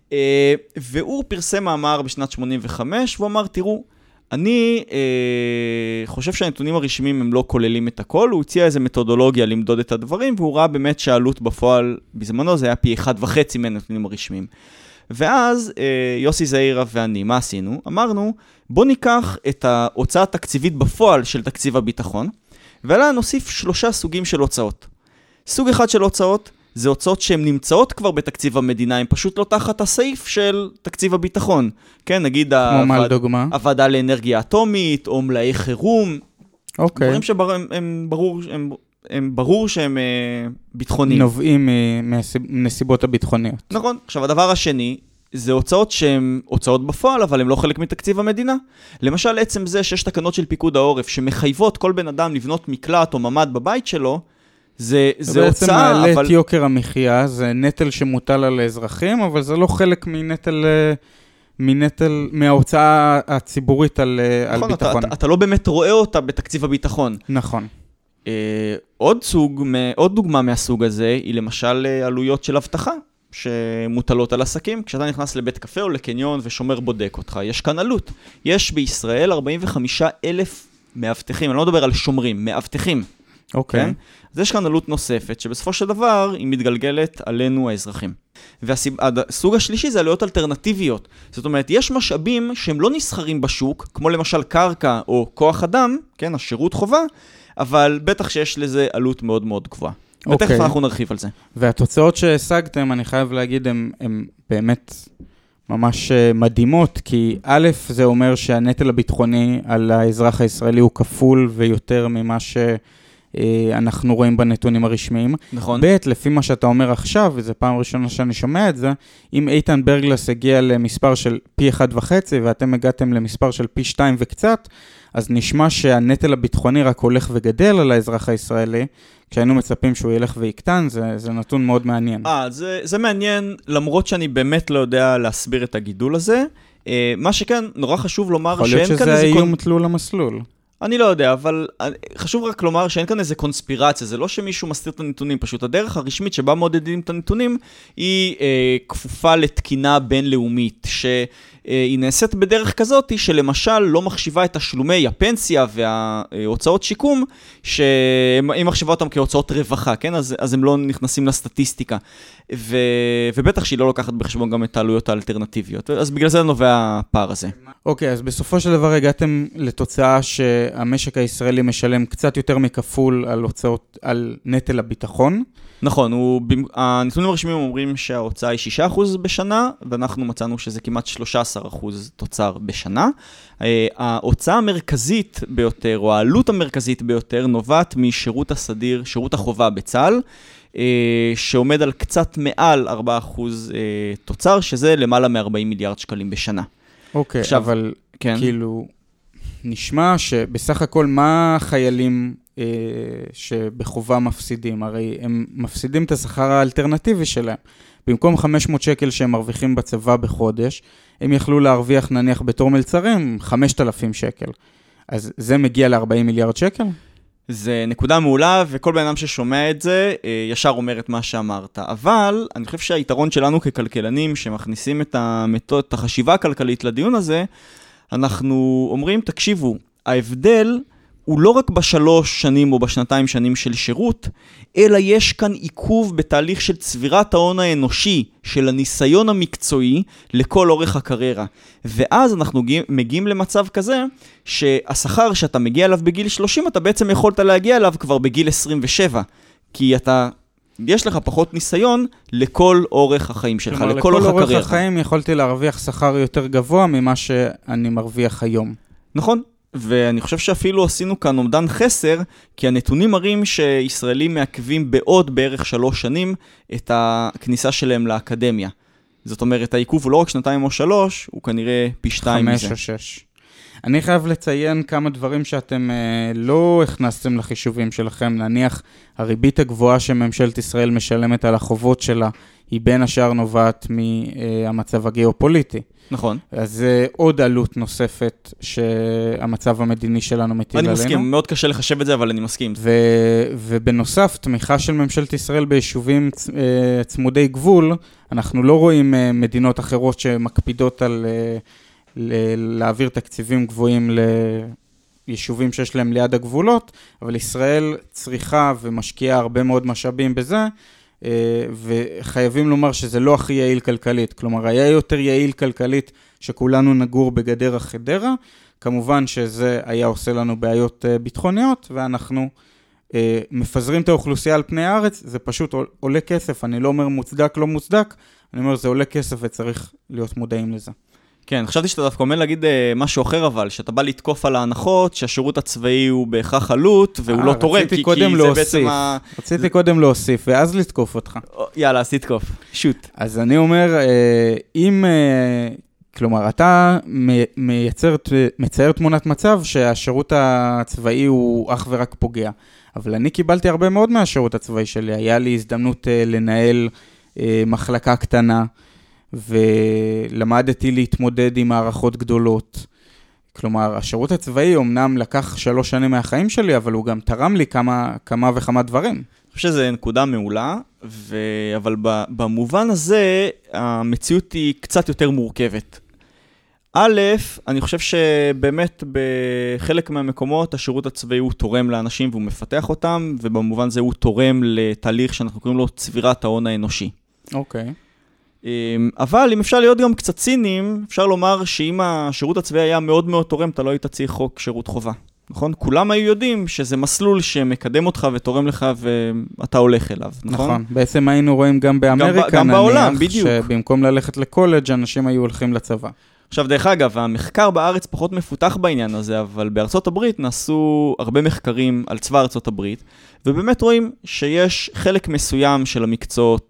והוא פרסם מאמר בשנת 85, והוא אמר, תראו, אני חושב שהנתונים הרשמיים הם לא כוללים את הכל, הוא הציע איזו מתודולוגיה למדוד את הדברים, והוא ראה באמת שהעלות בפועל בזמנו זה היה פי 1.5 מהנתונים הרשמיים. ואז יוסי זעירה ואני, מה עשינו? אמרנו, בוא ניקח את ההוצאה התקציבית בפועל של תקציב הביטחון, ועליה נוסיף 3 סוגים של הוצאות. סוג אחד של הוצאות, זה הוצאות שהן נמצאות כבר בתקציב המדינה, הן פשוט לא תחת הסעיף של תקציב הביטחון. כן, נגיד הוועדה לאנרגיה אטומית, או מלאי חירום. אוקיי. דברים שהם ברור שהם ביטחוניים. נובעים מנסיבות הביטחוניות. נכון. עכשיו, הדבר השני, זה הוצאות שהן הוצאות בפועל, אבל הן לא חלק מתקציב המדינה. למשל, עצם זה שיש תקנות של פיקוד העורף, שמחייבות כל בן אדם לבנות מקלט או ממד בבית שלו, זה הוצאה, בעצם מעלה את יוקר המחיה, זה נטל שמוטל על האזרחים, אבל זה לא חלק מההוצאה הציבורית על ביטחון. אתה לא באמת רואה אותה בתקציב הביטחון. נכון. עוד דוגמה מהסוג הזה, היא למשל עלויות של אבטחה, שמוטלות על עסקים. כשאתה נכנס לבית קפה או לקניון ושומר בודק אותך, יש כאן עלות. יש בישראל 45,000 מאבטחים, אני לא מדבר על שומרים, מאבטחים. אוקיי. כן? אז יש כאן עלות נוספת, שבסופו של דבר היא מתגלגלת עלינו האזרחים. והסוג השלישי זה עלויות אלטרנטיביות. זאת אומרת, יש משאבים שהם לא נסחרים בשוק, כמו למשל קרקע או כוח אדם, כן, השירות חובה, אבל בטח שיש לזה עלות מאוד מאוד גבוהה. ותכף אנחנו נרחיב על זה. והתוצאות שהשגתם, אני חייב להגיד, הן באמת ממש מדהימות, כי א', זה אומר שהנטל הביטחוני על האזרח הישראלי הוא כפול ויותר ממה שאנחנו רואים בנתונים הרשמיים. נכון. ב', לפי מה שאתה אומר עכשיו, וזו פעם ראשונה שאני שומע את זה, אם איתן ברגלס הגיע למספר של פי 1.5, ואתם הגעתם למספר של פי 2 וקצת, אז נשמע שהנטל הביטחוני רק הולך וגדל על האזרח הישראלי, כשהיינו מצפים שהוא ילך ויקטן, זה נתון מאוד מעניין. זה מעניין, למרות שאני באמת לא יודע להסביר את הגידול הזה. מה שכן, נורא חשוב לומר שאין כאן איזה... יכול להיות שזה איום תלול המסלול. אני לא יודע, אבל חשוב רק לומר שאין כאן איזה קונספירציה, זה לא שמישהו מסתיר את הנתונים, פשוט הדרך הרשמית שבה מודדים את הנתונים, היא כפופה לתקינה בינלאומית, שהיא נעשית בדרך כזאת, שלמשל לא מחשיבה את תשלומי הפנסיה וההוצאות שיקום, שהיא מחשיבה אותם כהוצאות רווחה, כן? אז הם לא נכנסים לסטטיסטיקה, ובטח שהיא לא לוקחת בחשבון גם את העלויות האלטרנטיביות, אז בגלל זה נובע הפער הזה. אוקיי, אז בסופו של דבר הגעתם לתוצאה שהמשק הישראלי משלם קצת יותר מכפול על הוצאות, על נטל הביטחון. נכון, הנתונים הרשמיים אומרים שההוצאה היא 6% בשנה, ואנחנו מצאנו שזה כמעט 13% תוצר בשנה. ההוצאה המרכזית ביותר, או העלות המרכזית ביותר, נובעת משירות הסדיר, שירות החובה בצה"ל, שעומד על קצת מעל 4% תוצר, שזה למעלה מ-40 מיליארד שקלים בשנה. אוקיי, עכשיו, אבל כן. כאילו, נשמע שבסך הכל מה חיילים שבחובה מפסידים? הרי הם מפסידים את השכר האלטרנטיבי שלהם. במקום 500 שקל שהם מרוויחים בצבא בחודש, הם יכלו להרוויח נניח בתור מלצרים 5,000 שקל. אז זה מגיע ל-40 מיליארד שקל? זה נקודה מעולה, וכל בן אדם ששומע את זה, ישר אומר את מה שאמרת. אבל אני חושב שהיתרון שלנו ככלכלנים, שמכניסים את החשיבה הכלכלית לדיון הזה, אנחנו אומרים, תקשיבו, ההבדל הוא לא רק ב3 שנים או ב2 שנים של שירות, אלא יש כאן עיכוב בתהליך של צבירת ההון האנושי, של הניסיון המקצועי לכל אורך הקריירה. ואז אנחנו מגיעים למצב כזה, שהשכר שאתה מגיע אליו בגיל 30, אתה בעצם יכולת להגיע אליו כבר בגיל 27, כי יש לך פחות ניסיון לכל אורך החיים שלך, לכל אורך הקריירה. לכל אורך החיים יכולתי להרוויח שכר יותר גבוה ממה שאני מרוויח היום. נכון. ואני חושב שאפילו עשינו כאן עומדן חסר, כי הנתונים מראים שישראלים מעכבים בעוד בערך 3 שנים את הכניסה שלהם לאקדמיה. זאת אומרת, העיכוב הוא לא רק 2 או 3, הוא כנראה פי 2 מזה. 5 או 6. אני חייב לציין כמה דברים שאתם לא הכנסתם לחישובים שלכם, נניח הריבית הגבוהה שממשלת ישראל משלמת על החובות שלה, היא בין השאר נובעת מהמצב הגיאופוליטי. נכון. אז זה עוד עלות נוספת שהמצב המדיני שלנו מטיל עלינו. אני מסכים, מאוד קשה לחשב את זה, אבל אני מסכים. ובנוסף, תמיכה של ממשלת ישראל ביישובים צמודי גבול, אנחנו לא רואים מדינות אחרות שמקפידות על להעביר תקציבים גבוהים ליישובים שיש להם ליד הגבולות, אבל ישראל צריכה ומשקיעה הרבה מאוד משאבים בזה, וחייבים לומר שזה לא הכי יעיל כלכלית. כלומר, היה יותר יעיל כלכלית שכולנו נגור בגדרה חדרה, כמובן שזה היה עושה לנו בעיות ביטחוניות, ואנחנו מפזרים את האוכלוסייה על פני הארץ, זה פשוט עולה כסף, אני לא אומר מוצדק, לא מוצדק, אני אומר זה עולה כסף וצריך להיות מודעים לזה. כן, חשבתי שאתה דווקא אומר להגיד משהו אחר, אבל שאתה בא לתקוף על ההנחות, שהשירות הצבאי הוא בהכרח עלות, והוא לא תורם, כי זה בעצם רציתי קודם להוסיף, ואז לתקוף אותך. יאללה, אז תתקוף, שוט. אז אני אומר, אם, כלומר, אתה מצייר תמונת מצב שהשירות הצבאי הוא אך ורק פוגע, אבל אני קיבלתי הרבה מאוד מהשירות הצבאי שלי, היה לי הזדמנות לנהל מחלקה קטנה, ולמדתי להתמודד עם מערכות גדולות. כלומר, השירות הצבאי אומנם לקח 3 שנים מהחיים שלי, אבל הוא גם תרם לי כמה וכמה דברים. אני חושב שזו נקודה מעולה, אבל במובן הזה, המציאות היא קצת יותר מורכבת. א', אני חושב שבאמת בחלק מהמקומות, השירות הצבאי הוא תורם לאנשים והוא מפתח אותם, ובמובן זה הוא תורם לתהליך שאנחנו קוראים לו צבירת ההון האנושי. אוקיי. אבל אם אפשר להיות גם קצת ציניים, אפשר לומר שאם השירות הצבאי היה מאוד מאוד תורם, אתה לא היית צריך חוק שירות חובה. נכון? כולם היו יודעים שזה מסלול שמקדם אותך ותורם לך ואתה הולך אליו. נכון? נכון. בעצם היינו רואים גם באמריקה, גם בעולם, בדיוק. שבמקום ללכת לקולג' אנשים היו הולכים לצבא. עכשיו, דרך אגב, המחקר בארץ פחות מפותח בעניין הזה, אבל בארצות הברית נעשו הרבה מחקרים על צבא ארצות הברית, ובאמת רואים שיש חלק מסוים של המקצועות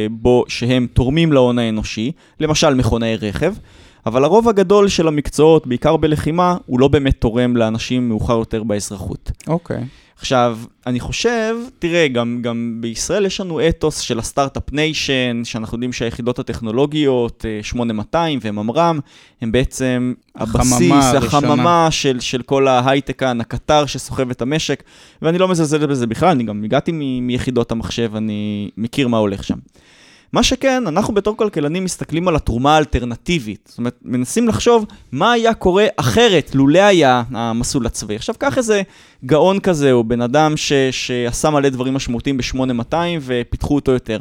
שהם תורמים להון האנושי, למשל מכונאי רכב, אבל הרוב הגדול של המקצועות, בעיקר בלחימה, הוא לא באמת תורם לאנשים מאוחר יותר באזרחות. אוקיי. עכשיו, אני חושב, תראה, גם בישראל יש לנו אתוס של הסטארט-אפ ניישן, שאנחנו יודעים שהיחידות הטכנולוגיות, 8200 וממר"ם, הם בעצם הבסיס, החממה של כל ההייטק, הקטר שסוחב את המשק, ואני לא מזלזל בזה בכלל, אני גם הגעתי מיחידות המחשב, אני מכיר מה הולך שם. מה שכן, אנחנו בתור כלכלנים מסתכלים על התרומה האלטרנטיבית. זאת אומרת, מנסים לחשוב מה היה קורה אחרת, לולא היה המסלול הצבאי. עכשיו, כך איזה גאון כזה, או בן אדם שעשה מלא דברים משמעותיים ב-8200 ופיתחו אותו יותר.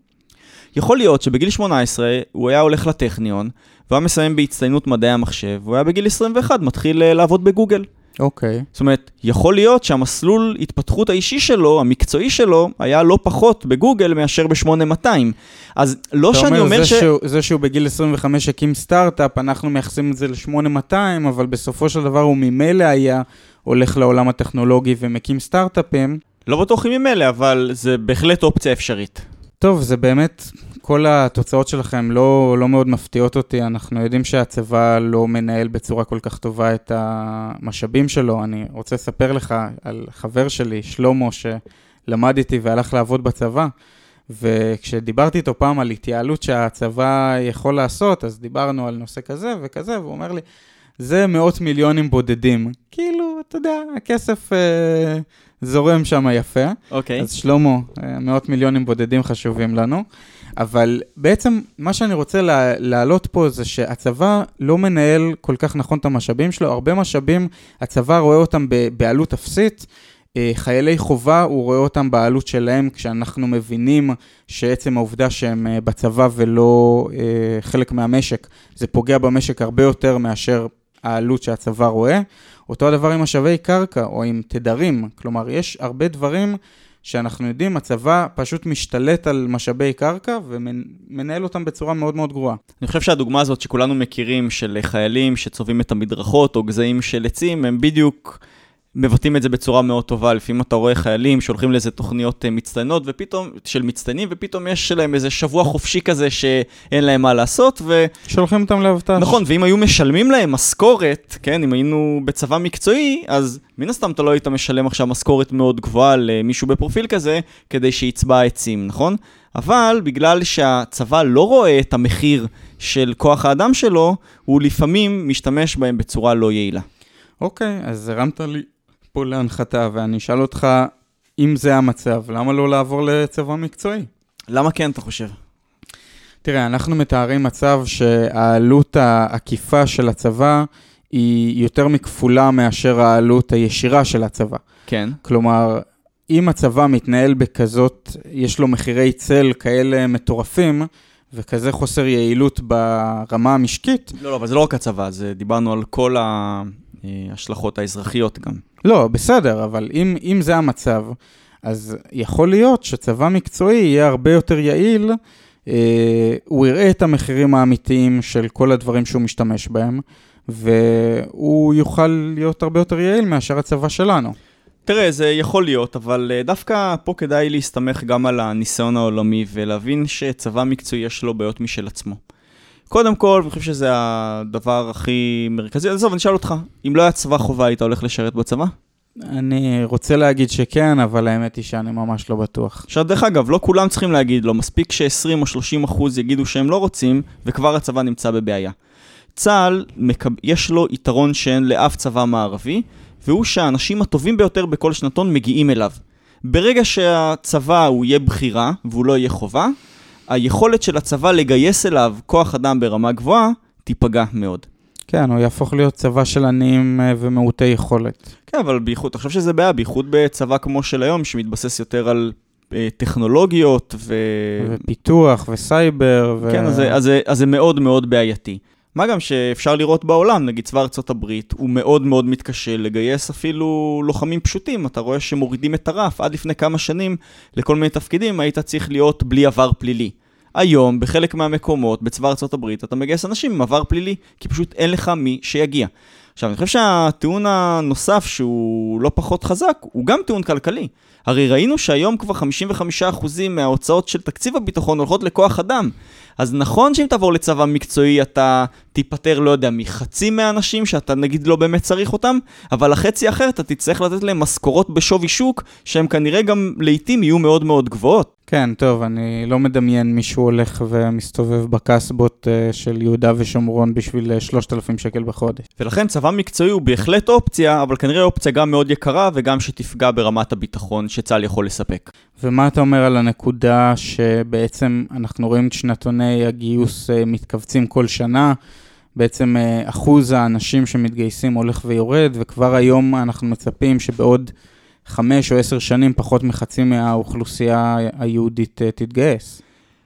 יכול להיות שבגיל 18 הוא היה הולך לטכניון, והוא היה מסיים בהצטיינות מדעי המחשב, והוא היה בגיל 21 מתחיל לעבוד בגוגל. אוקיי. זאת אומרת, יכול להיות שהמסלול התפתחות האישי שלו, המקצועי שלו, היה לא פחות בגוגל מאשר ב-8200. אז לא שאני אומר זה שהוא בגיל 25 הקים סטארט-אפ, אנחנו מייחסים את זה ל-8200, אבל בסופו של דבר הוא ממילא היה הולך לעולם הטכנולוגי ומקים סטארט-אפים. לא בטוח עם ממילא, אבל זה בהחלט אופציה אפשרית. טוב, זה באמת, כל התוצאות שלכם לא מאוד מפתיעות אותי. אנחנו יודעים שהצבא לא מנהל בצורה כל כך טובה את המשאבים שלו. אני רוצה לספר לך על חבר שלי, שלמה, שלמד איתי והלך לעבוד בצבא. וכשדיברתי איתו פעם על התייעלות שהצבא יכול לעשות, אז דיברנו על נושא כזה וכזה, והוא אומר לי, זה 100 מיליונים בודדים. כאילו, אתה יודע, הכסף זורם שם יפה. אוקיי. אז שלמה, 100 מיליונים בודדים חשובים לנו. אבל בעצם מה שאני רוצה להעלות פה זה שהצבא לא מנהל כל כך נכון את המשאבים שלו. הרבה משאבים, הצבא רואה אותם בעלות אפסית. חיילי חובה, הוא רואה אותם בעלות שלהם, כשאנחנו מבינים שעצם העובדה שהם בצבא ולא חלק מהמשק, זה פוגע במשק הרבה יותר מאשר העלות שהצבא רואה. אותו הדבר עם משאבי קרקע או עם תדרים, כלומר יש הרבה דברים שאנחנו יודעים, הצבא פשוט משתלט על משאבי קרקע ומנהל אותם בצורה מאוד מאוד גרועה. אני חושב שהדוגמה הזאת שכולנו מכירים של חיילים שצובעים את המדרכות או גזעים של עצים, הם בדיוק מבטאים את זה בצורה מאוד טובה, לפעמים אתה רואה חיילים שהולכים לאיזה תוכניות מצטיינות, של מצטיינים, ופתאום יש להם איזה שבוע חופשי כזה שאין להם מה לעשות, שולחים אותם לאבטח. נכון, ואם היו משלמים להם משכורת, כן, אם היינו בצבא מקצועי, אז מן הסתם אתה לא היית משלם עכשיו משכורת מאוד גבוהה למישהו בפרופיל כזה, כדי שיצבע עצים, נכון? אבל בגלל שהצבא לא רואה את המחיר של כוח האדם שלו, הוא לפעמים משתמש בהם בצורה לא יעילה. אוקיי, אז הרמת לי פה להנחתה, ואני אשאל אותך, אם זה המצב, למה לא לעבור לצבא מקצועי? למה כן, אתה חושב? תראה, אנחנו מתארים מצב שהעלות העקיפה של הצבא היא יותר מכפולה מאשר העלות הישירה של הצבא. כן. כלומר, אם הצבא מתנהל בכזאת, יש לו מחירי צל כאלה מטורפים, וכזה חוסר יעילות ברמה המשקית. לא, אבל זה לא רק הצבא, דיברנו על כל ההשלכות האזרחיות גם. לא, בסדר, אבל אם זה המצב, אז יכול להיות שצבא מקצועי יהיה הרבה יותר יעיל, הוא יראה את המחירים האמיתיים של כל הדברים שהוא משתמש בהם, והוא יוכל להיות הרבה יותר יעיל מאשר הצבא שלנו. תראה, זה יכול להיות, אבל דווקא פה כדאי להסתמך גם על הניסיון העולמי, ולהבין שצבא מקצועי יש לו בעיות משל עצמו. קודם כל, אני חושב שזה הדבר הכי מרכזי. אז אני אשאל אותך, אם לא היה צבא חובה, היית הולך לשרת בצבא? אני רוצה להגיד שכן, אבל האמת היא שאני ממש לא בטוח. עכשיו, דרך אגב, לא כולם צריכים להגיד, לא מספיק ש-20 או 30% יגידו שהם לא רוצים, וכבר הצבא נמצא בבעיה. צה"ל, יש לו יתרון שאין לאף צבא מערבי, והוא שהאנשים הטובים ביותר בכל שנתון מגיעים אליו. ברגע שהצבא הוא יהיה בחירה, והוא לא יהיה חובה, היכולת של הצבא לגייס אליו כוח אדם ברמה גבוהה, תיפגע מאוד. כן, הוא יהפוך להיות צבא של עניים ומעוטי יכולת. כן, אבל בייחוד, אתה חושב שזה בעיה, בייחוד בצבא כמו של היום, שמתבסס יותר על טכנולוגיות ופיתוח וסייבר. כן, אז זה מאוד מאוד בעייתי. מה גם שאפשר לראות בעולם, נגיד צבא ארצות הברית, הוא מאוד מאוד מתקשה לגייס אפילו לוחמים פשוטים. אתה רואה שמורידים את הרף, עד לפני כמה שנים לכל מיני תפקידים היית צריך להיות בלי עבר פלילי. היום, בחלק מהמקומות, בצבא ארצות הברית, אתה מגייס אנשים עם עבר פלילי, כי פשוט אין לך מי שיגיע. עכשיו, אני חושב שהטיעון הנוסף שהוא לא פחות חזק, הוא גם טיעון כלכלי. הרי ראינו שהיום כבר 55% מההוצאות של תקציב הביטחון הולכות לכוח אדם. אז נכון שאם תעבור לצבא מקצועי, אתה תיפטר, לא יודע, מחצי מהאנשים שאתה נגיד לא באמת צריך אותם, אבל החצי אחר אתה תצטרך לתת להם משכורות בשווי שוק, שהם כנראה גם לעתים יהיו מאוד מאוד גבוהות. כן, טוב, אני לא מדמיין מישהו הולך ומסתובב בקסבות של יהודה ושומרון בשביל 3,000 שקל בחודש. ולכן צבא מקצועי הוא בהחלט אופציה, אבל כנראה אופציה גם מאוד יקרה וגם שתפגע ברמת הביטחון שצה"ל יכול לספק. ומה אתה אומר על הנקודה שבעצם אנחנו רואים את שנתוני הגיוס מתכווצים כל שנה, בעצם אחוז האנשים שמתגייסים הולך ויורד, וכבר היום אנחנו מצפים שבעוד 5 או 10 שנים פחות מחצי מהאוכלוסייה היהודית תתגייס.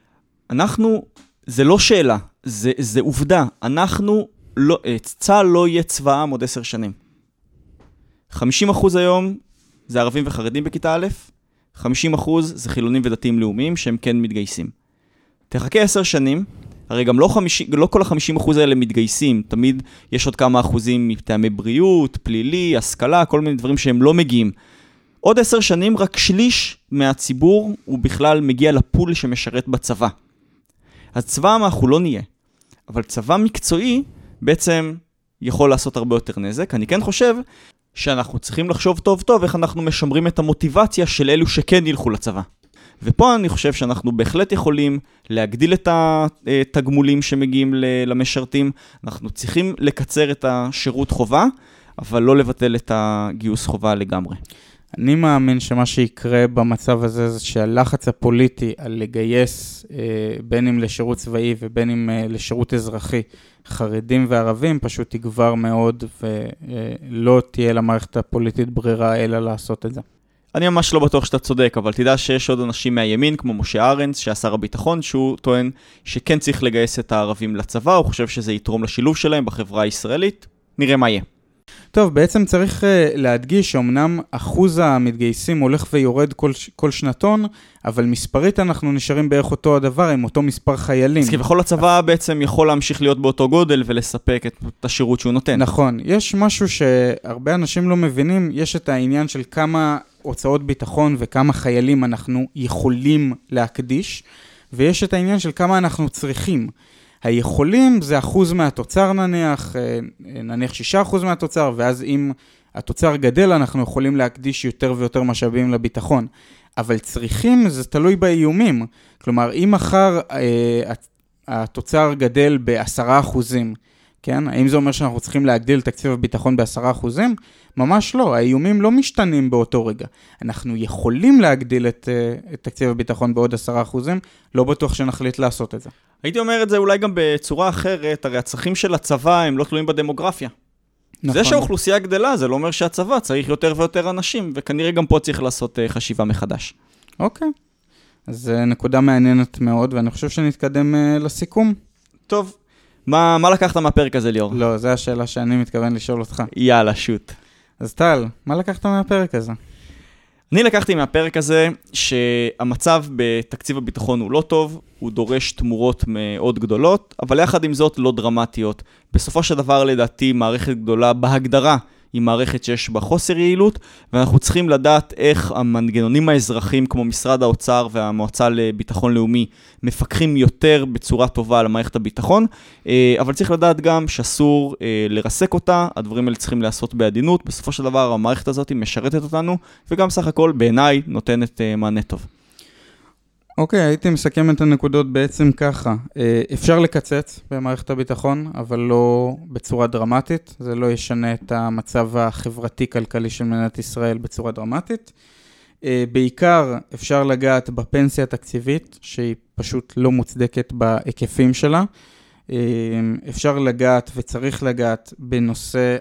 זה לא שאלה, זה עובדה. צה"ל לא יהיה צבא העם עוד 10 שנים. 50% היום זה ערבים וחרדים בכיתה א', 50% זה חילונים ודתיים לאומיים שהם כן מתגייסים. תחכה 10 שנים, הרי גם לא כל ה-50% האלה מתגייסים, תמיד יש עוד כמה אחוזים מטעמי בריאות, פלילי, השכלה, כל מיני דברים שהם לא מגיעים. עוד 10 שנים רק שליש מהציבור הוא בכלל מגיע לפול שמשרת בצבא. אז צבא אנחנו לא נהיה, אבל צבא מקצועי בעצם יכול לעשות הרבה יותר נזק. אני כן חושב שאנחנו צריכים לחשוב טוב טוב איך אנחנו משמרים את המוטיבציה של אלו שכן ילכו לצבא. ופה אני חושב שאנחנו בהחלט יכולים להגדיל את התגמולים שמגיעים למשרתים. אנחנו צריכים לקצר את השירות חובה, אבל לא לבטל את הגיוס חובה לגמרי. אני מאמין שמה שיקרה במצב הזה זה שהלחץ הפוליטי על לגייס בין אם לשירות צבאי ובין אם לשירות אזרחי חרדים וערבים פשוט יגבר מאוד ולא תהיה למערכת הפוליטית ברירה אלא לעשות את זה. אני ממש לא בטוח שאתה צודק, אבל תדע שיש עוד אנשים מהימין כמו משה ארנס, שהשר הביטחון, שהוא טוען שכן צריך לגייס את הערבים לצבא, הוא חושב שזה יתרום לשילוב שלהם בחברה הישראלית. נראה מה יהיה. טוב, בעצם צריך להדגיש שאומנם אחוז המתגייסים הולך ויורד כל שנתון, אבל מספרית אנחנו נשארים בערך אותו הדבר עם אותו מספר חיילים. אז כבכל הצבא בעצם יכול להמשיך להיות באותו גודל ולספק את השירות שהוא נותן. נכון, יש משהו שהרבה אנשים לא מבינים, יש את העניין של כמה הוצאות ביטחון וכמה חיילים אנחנו יכולים להקדיש, ויש את העניין של כמה אנחנו צריכים. היכולים זה אחוז מהתוצר נניח 6% מהתוצר, ואז אם התוצר גדל אנחנו יכולים להקדיש יותר ויותר משאבים לביטחון. אבל צריכים זה תלוי באיומים. כלומר, אם מחר התוצר גדל ב10%, כן? האם זה אומר שאנחנו צריכים להגדיל תקציב הביטחון ב10%? ממש לא, האיומים לא משתנים באותו רגע. אנחנו יכולים להגדיל את תקציב הביטחון בעוד 10%, לא בטוח שנחליט לעשות את זה. הייתי אומר את זה אולי גם בצורה אחרת, הרי הצרכים של הצבא הם לא תלויים בדמוגרפיה. נכון. זה שהאוכלוסייה גדלה, זה לא אומר שהצבא צריך יותר ויותר אנשים, וכנראה גם פה צריך לעשות חשיבה מחדש. אוקיי, אז נקודה מעניינת מאוד, ואני חושב שנתקדם לסיכום. טוב. מה לקחת מהפרק הזה, ליאור? לא, זו השאלה שאני מתכוון לשאול אותך. יאללה, שוט. אז טל, מה לקחת מהפרק הזה? אני לקחתי מהפרק הזה שהמצב בתקציב הביטחון הוא לא טוב, הוא דורש תמורות מאוד גדולות, אבל יחד עם זאת לא דרמטיות. בסופו של דבר, לדעתי, מערכת גדולה בהגדרה היא מערכת שיש בה חוסר יעילות, ואנחנו צריכים לדעת איך המנגנונים האזרחיים, כמו משרד האוצר והמועצה לביטחון לאומי, מפקחים יותר בצורה טובה על מערכת הביטחון, אבל צריך לדעת גם שאסור לרסק אותה, הדברים האלה צריכים לעשות בעדינות, בסופו של דבר המערכת הזאת משרתת אותנו, וגם סך הכל בעיניי נותנת מענה טוב. אוקיי, הייתי מסכם את הנקודות בעצם ככה. אפשר לקצץ במערכת הביטחון, אבל לא בצורה דרמטית. זה לא ישנה את המצב החברתי-כלכלי של מדינת ישראל בצורה דרמטית. בעיקר אפשר לגעת בפנסיה התקציבית, שהיא פשוט לא מוצדקת בהיקפים שלה. אפשר לגעת וצריך לגעת בנושא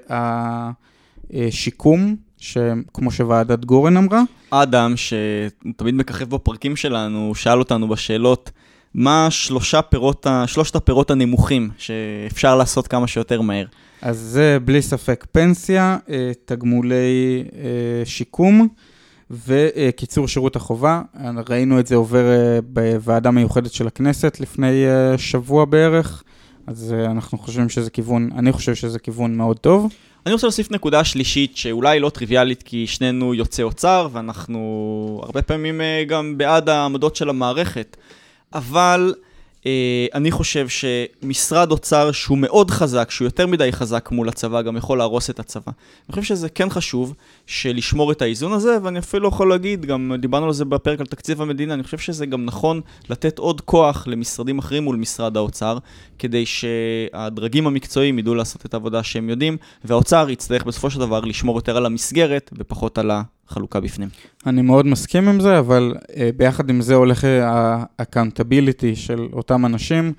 השיקום, כמו שוועדת גורן אמרה. אדם, שתמיד מככב בפרקים שלנו, שאל אותנו בשאלות, מה שלושת הפירות הנמוכים שאפשר לעשות כמה שיותר מהר? אז זה בלי ספק פנסיה, תגמולי שיקום וקיצור שירות החובה. ראינו את זה עובר בוועדה מיוחדת של הכנסת לפני שבוע בערך, אז אנחנו חושבים שזה כיוון, אני חושב שזה כיוון מאוד טוב. אני רוצה להוסיף נקודה שלישית שאולי לא טריוויאלית, כי שנינו יוצא אוצר, ואנחנו הרבה פעמים גם בעד העמדות של המערכת. אבל אני חושב שמשרד אוצר שהוא מאוד חזק, שהוא יותר מדי חזק מול הצבא, גם יכול להרוס את הצבא. אני חושב שזה כן חשוב שלשמור את האיזון הזה, ואני אפילו יכול להגיד, גם דיברנו על זה בפרק על תקציב המדינה, אני חושב שזה גם נכון לתת עוד כוח למשרדים אחרים מול משרד האוצר, כדי שהדרגים המקצועיים ידעו לעשות את העבודה שהם יודעים, והאוצר יצטרך בסופו של דבר לשמור יותר על המסגרת ופחות על החלוקה בפנים. אני מאוד מסכים עם זה, אבל ביחד עם זה הולך ה-accountability של אותם אנשים,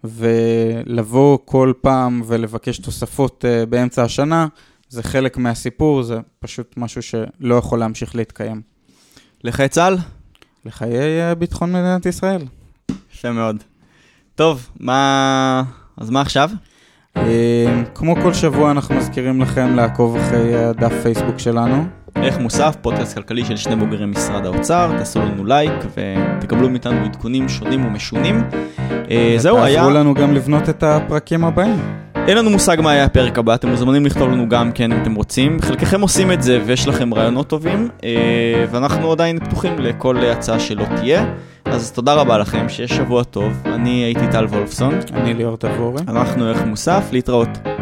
ולבוא כל פעם ולבקש תוספות באמצע השנה, זה חלק מהסיפור, זה פשוט משהו שלא יכול להמשיך להתקיים. לחיי צה"ל? לחיי ביטחון מדינת ישראל. יפה מאוד. טוב, אז מה עכשיו? כמו כל שבוע אנחנו מזכירים לכם לעקוב אחרי הדף פייסבוק שלנו. ערך מוסף, פודקאסט כלכלי של שני בוגרי משרד האוצר, תעשו לנו לייק ותקבלו מאיתנו עדכונים שונים ומשונים. זהו, היה... תעזרו לנו גם לבנות את הפרקים הבאים. אין לנו מושג מה היה הפרק הבא, אתם מוזמנים לכתוב לנו גם כן אם אתם רוצים. חלקכם עושים את זה ויש לכם רעיונות טובים, ואנחנו עדיין פתוחים לכל הצעה שלא תהיה. אז תודה רבה לכם, שיש שבוע טוב. אני הייתי טל וולפסון. אני ליאור תבורי. אנחנו ערך מוסף, להתראות.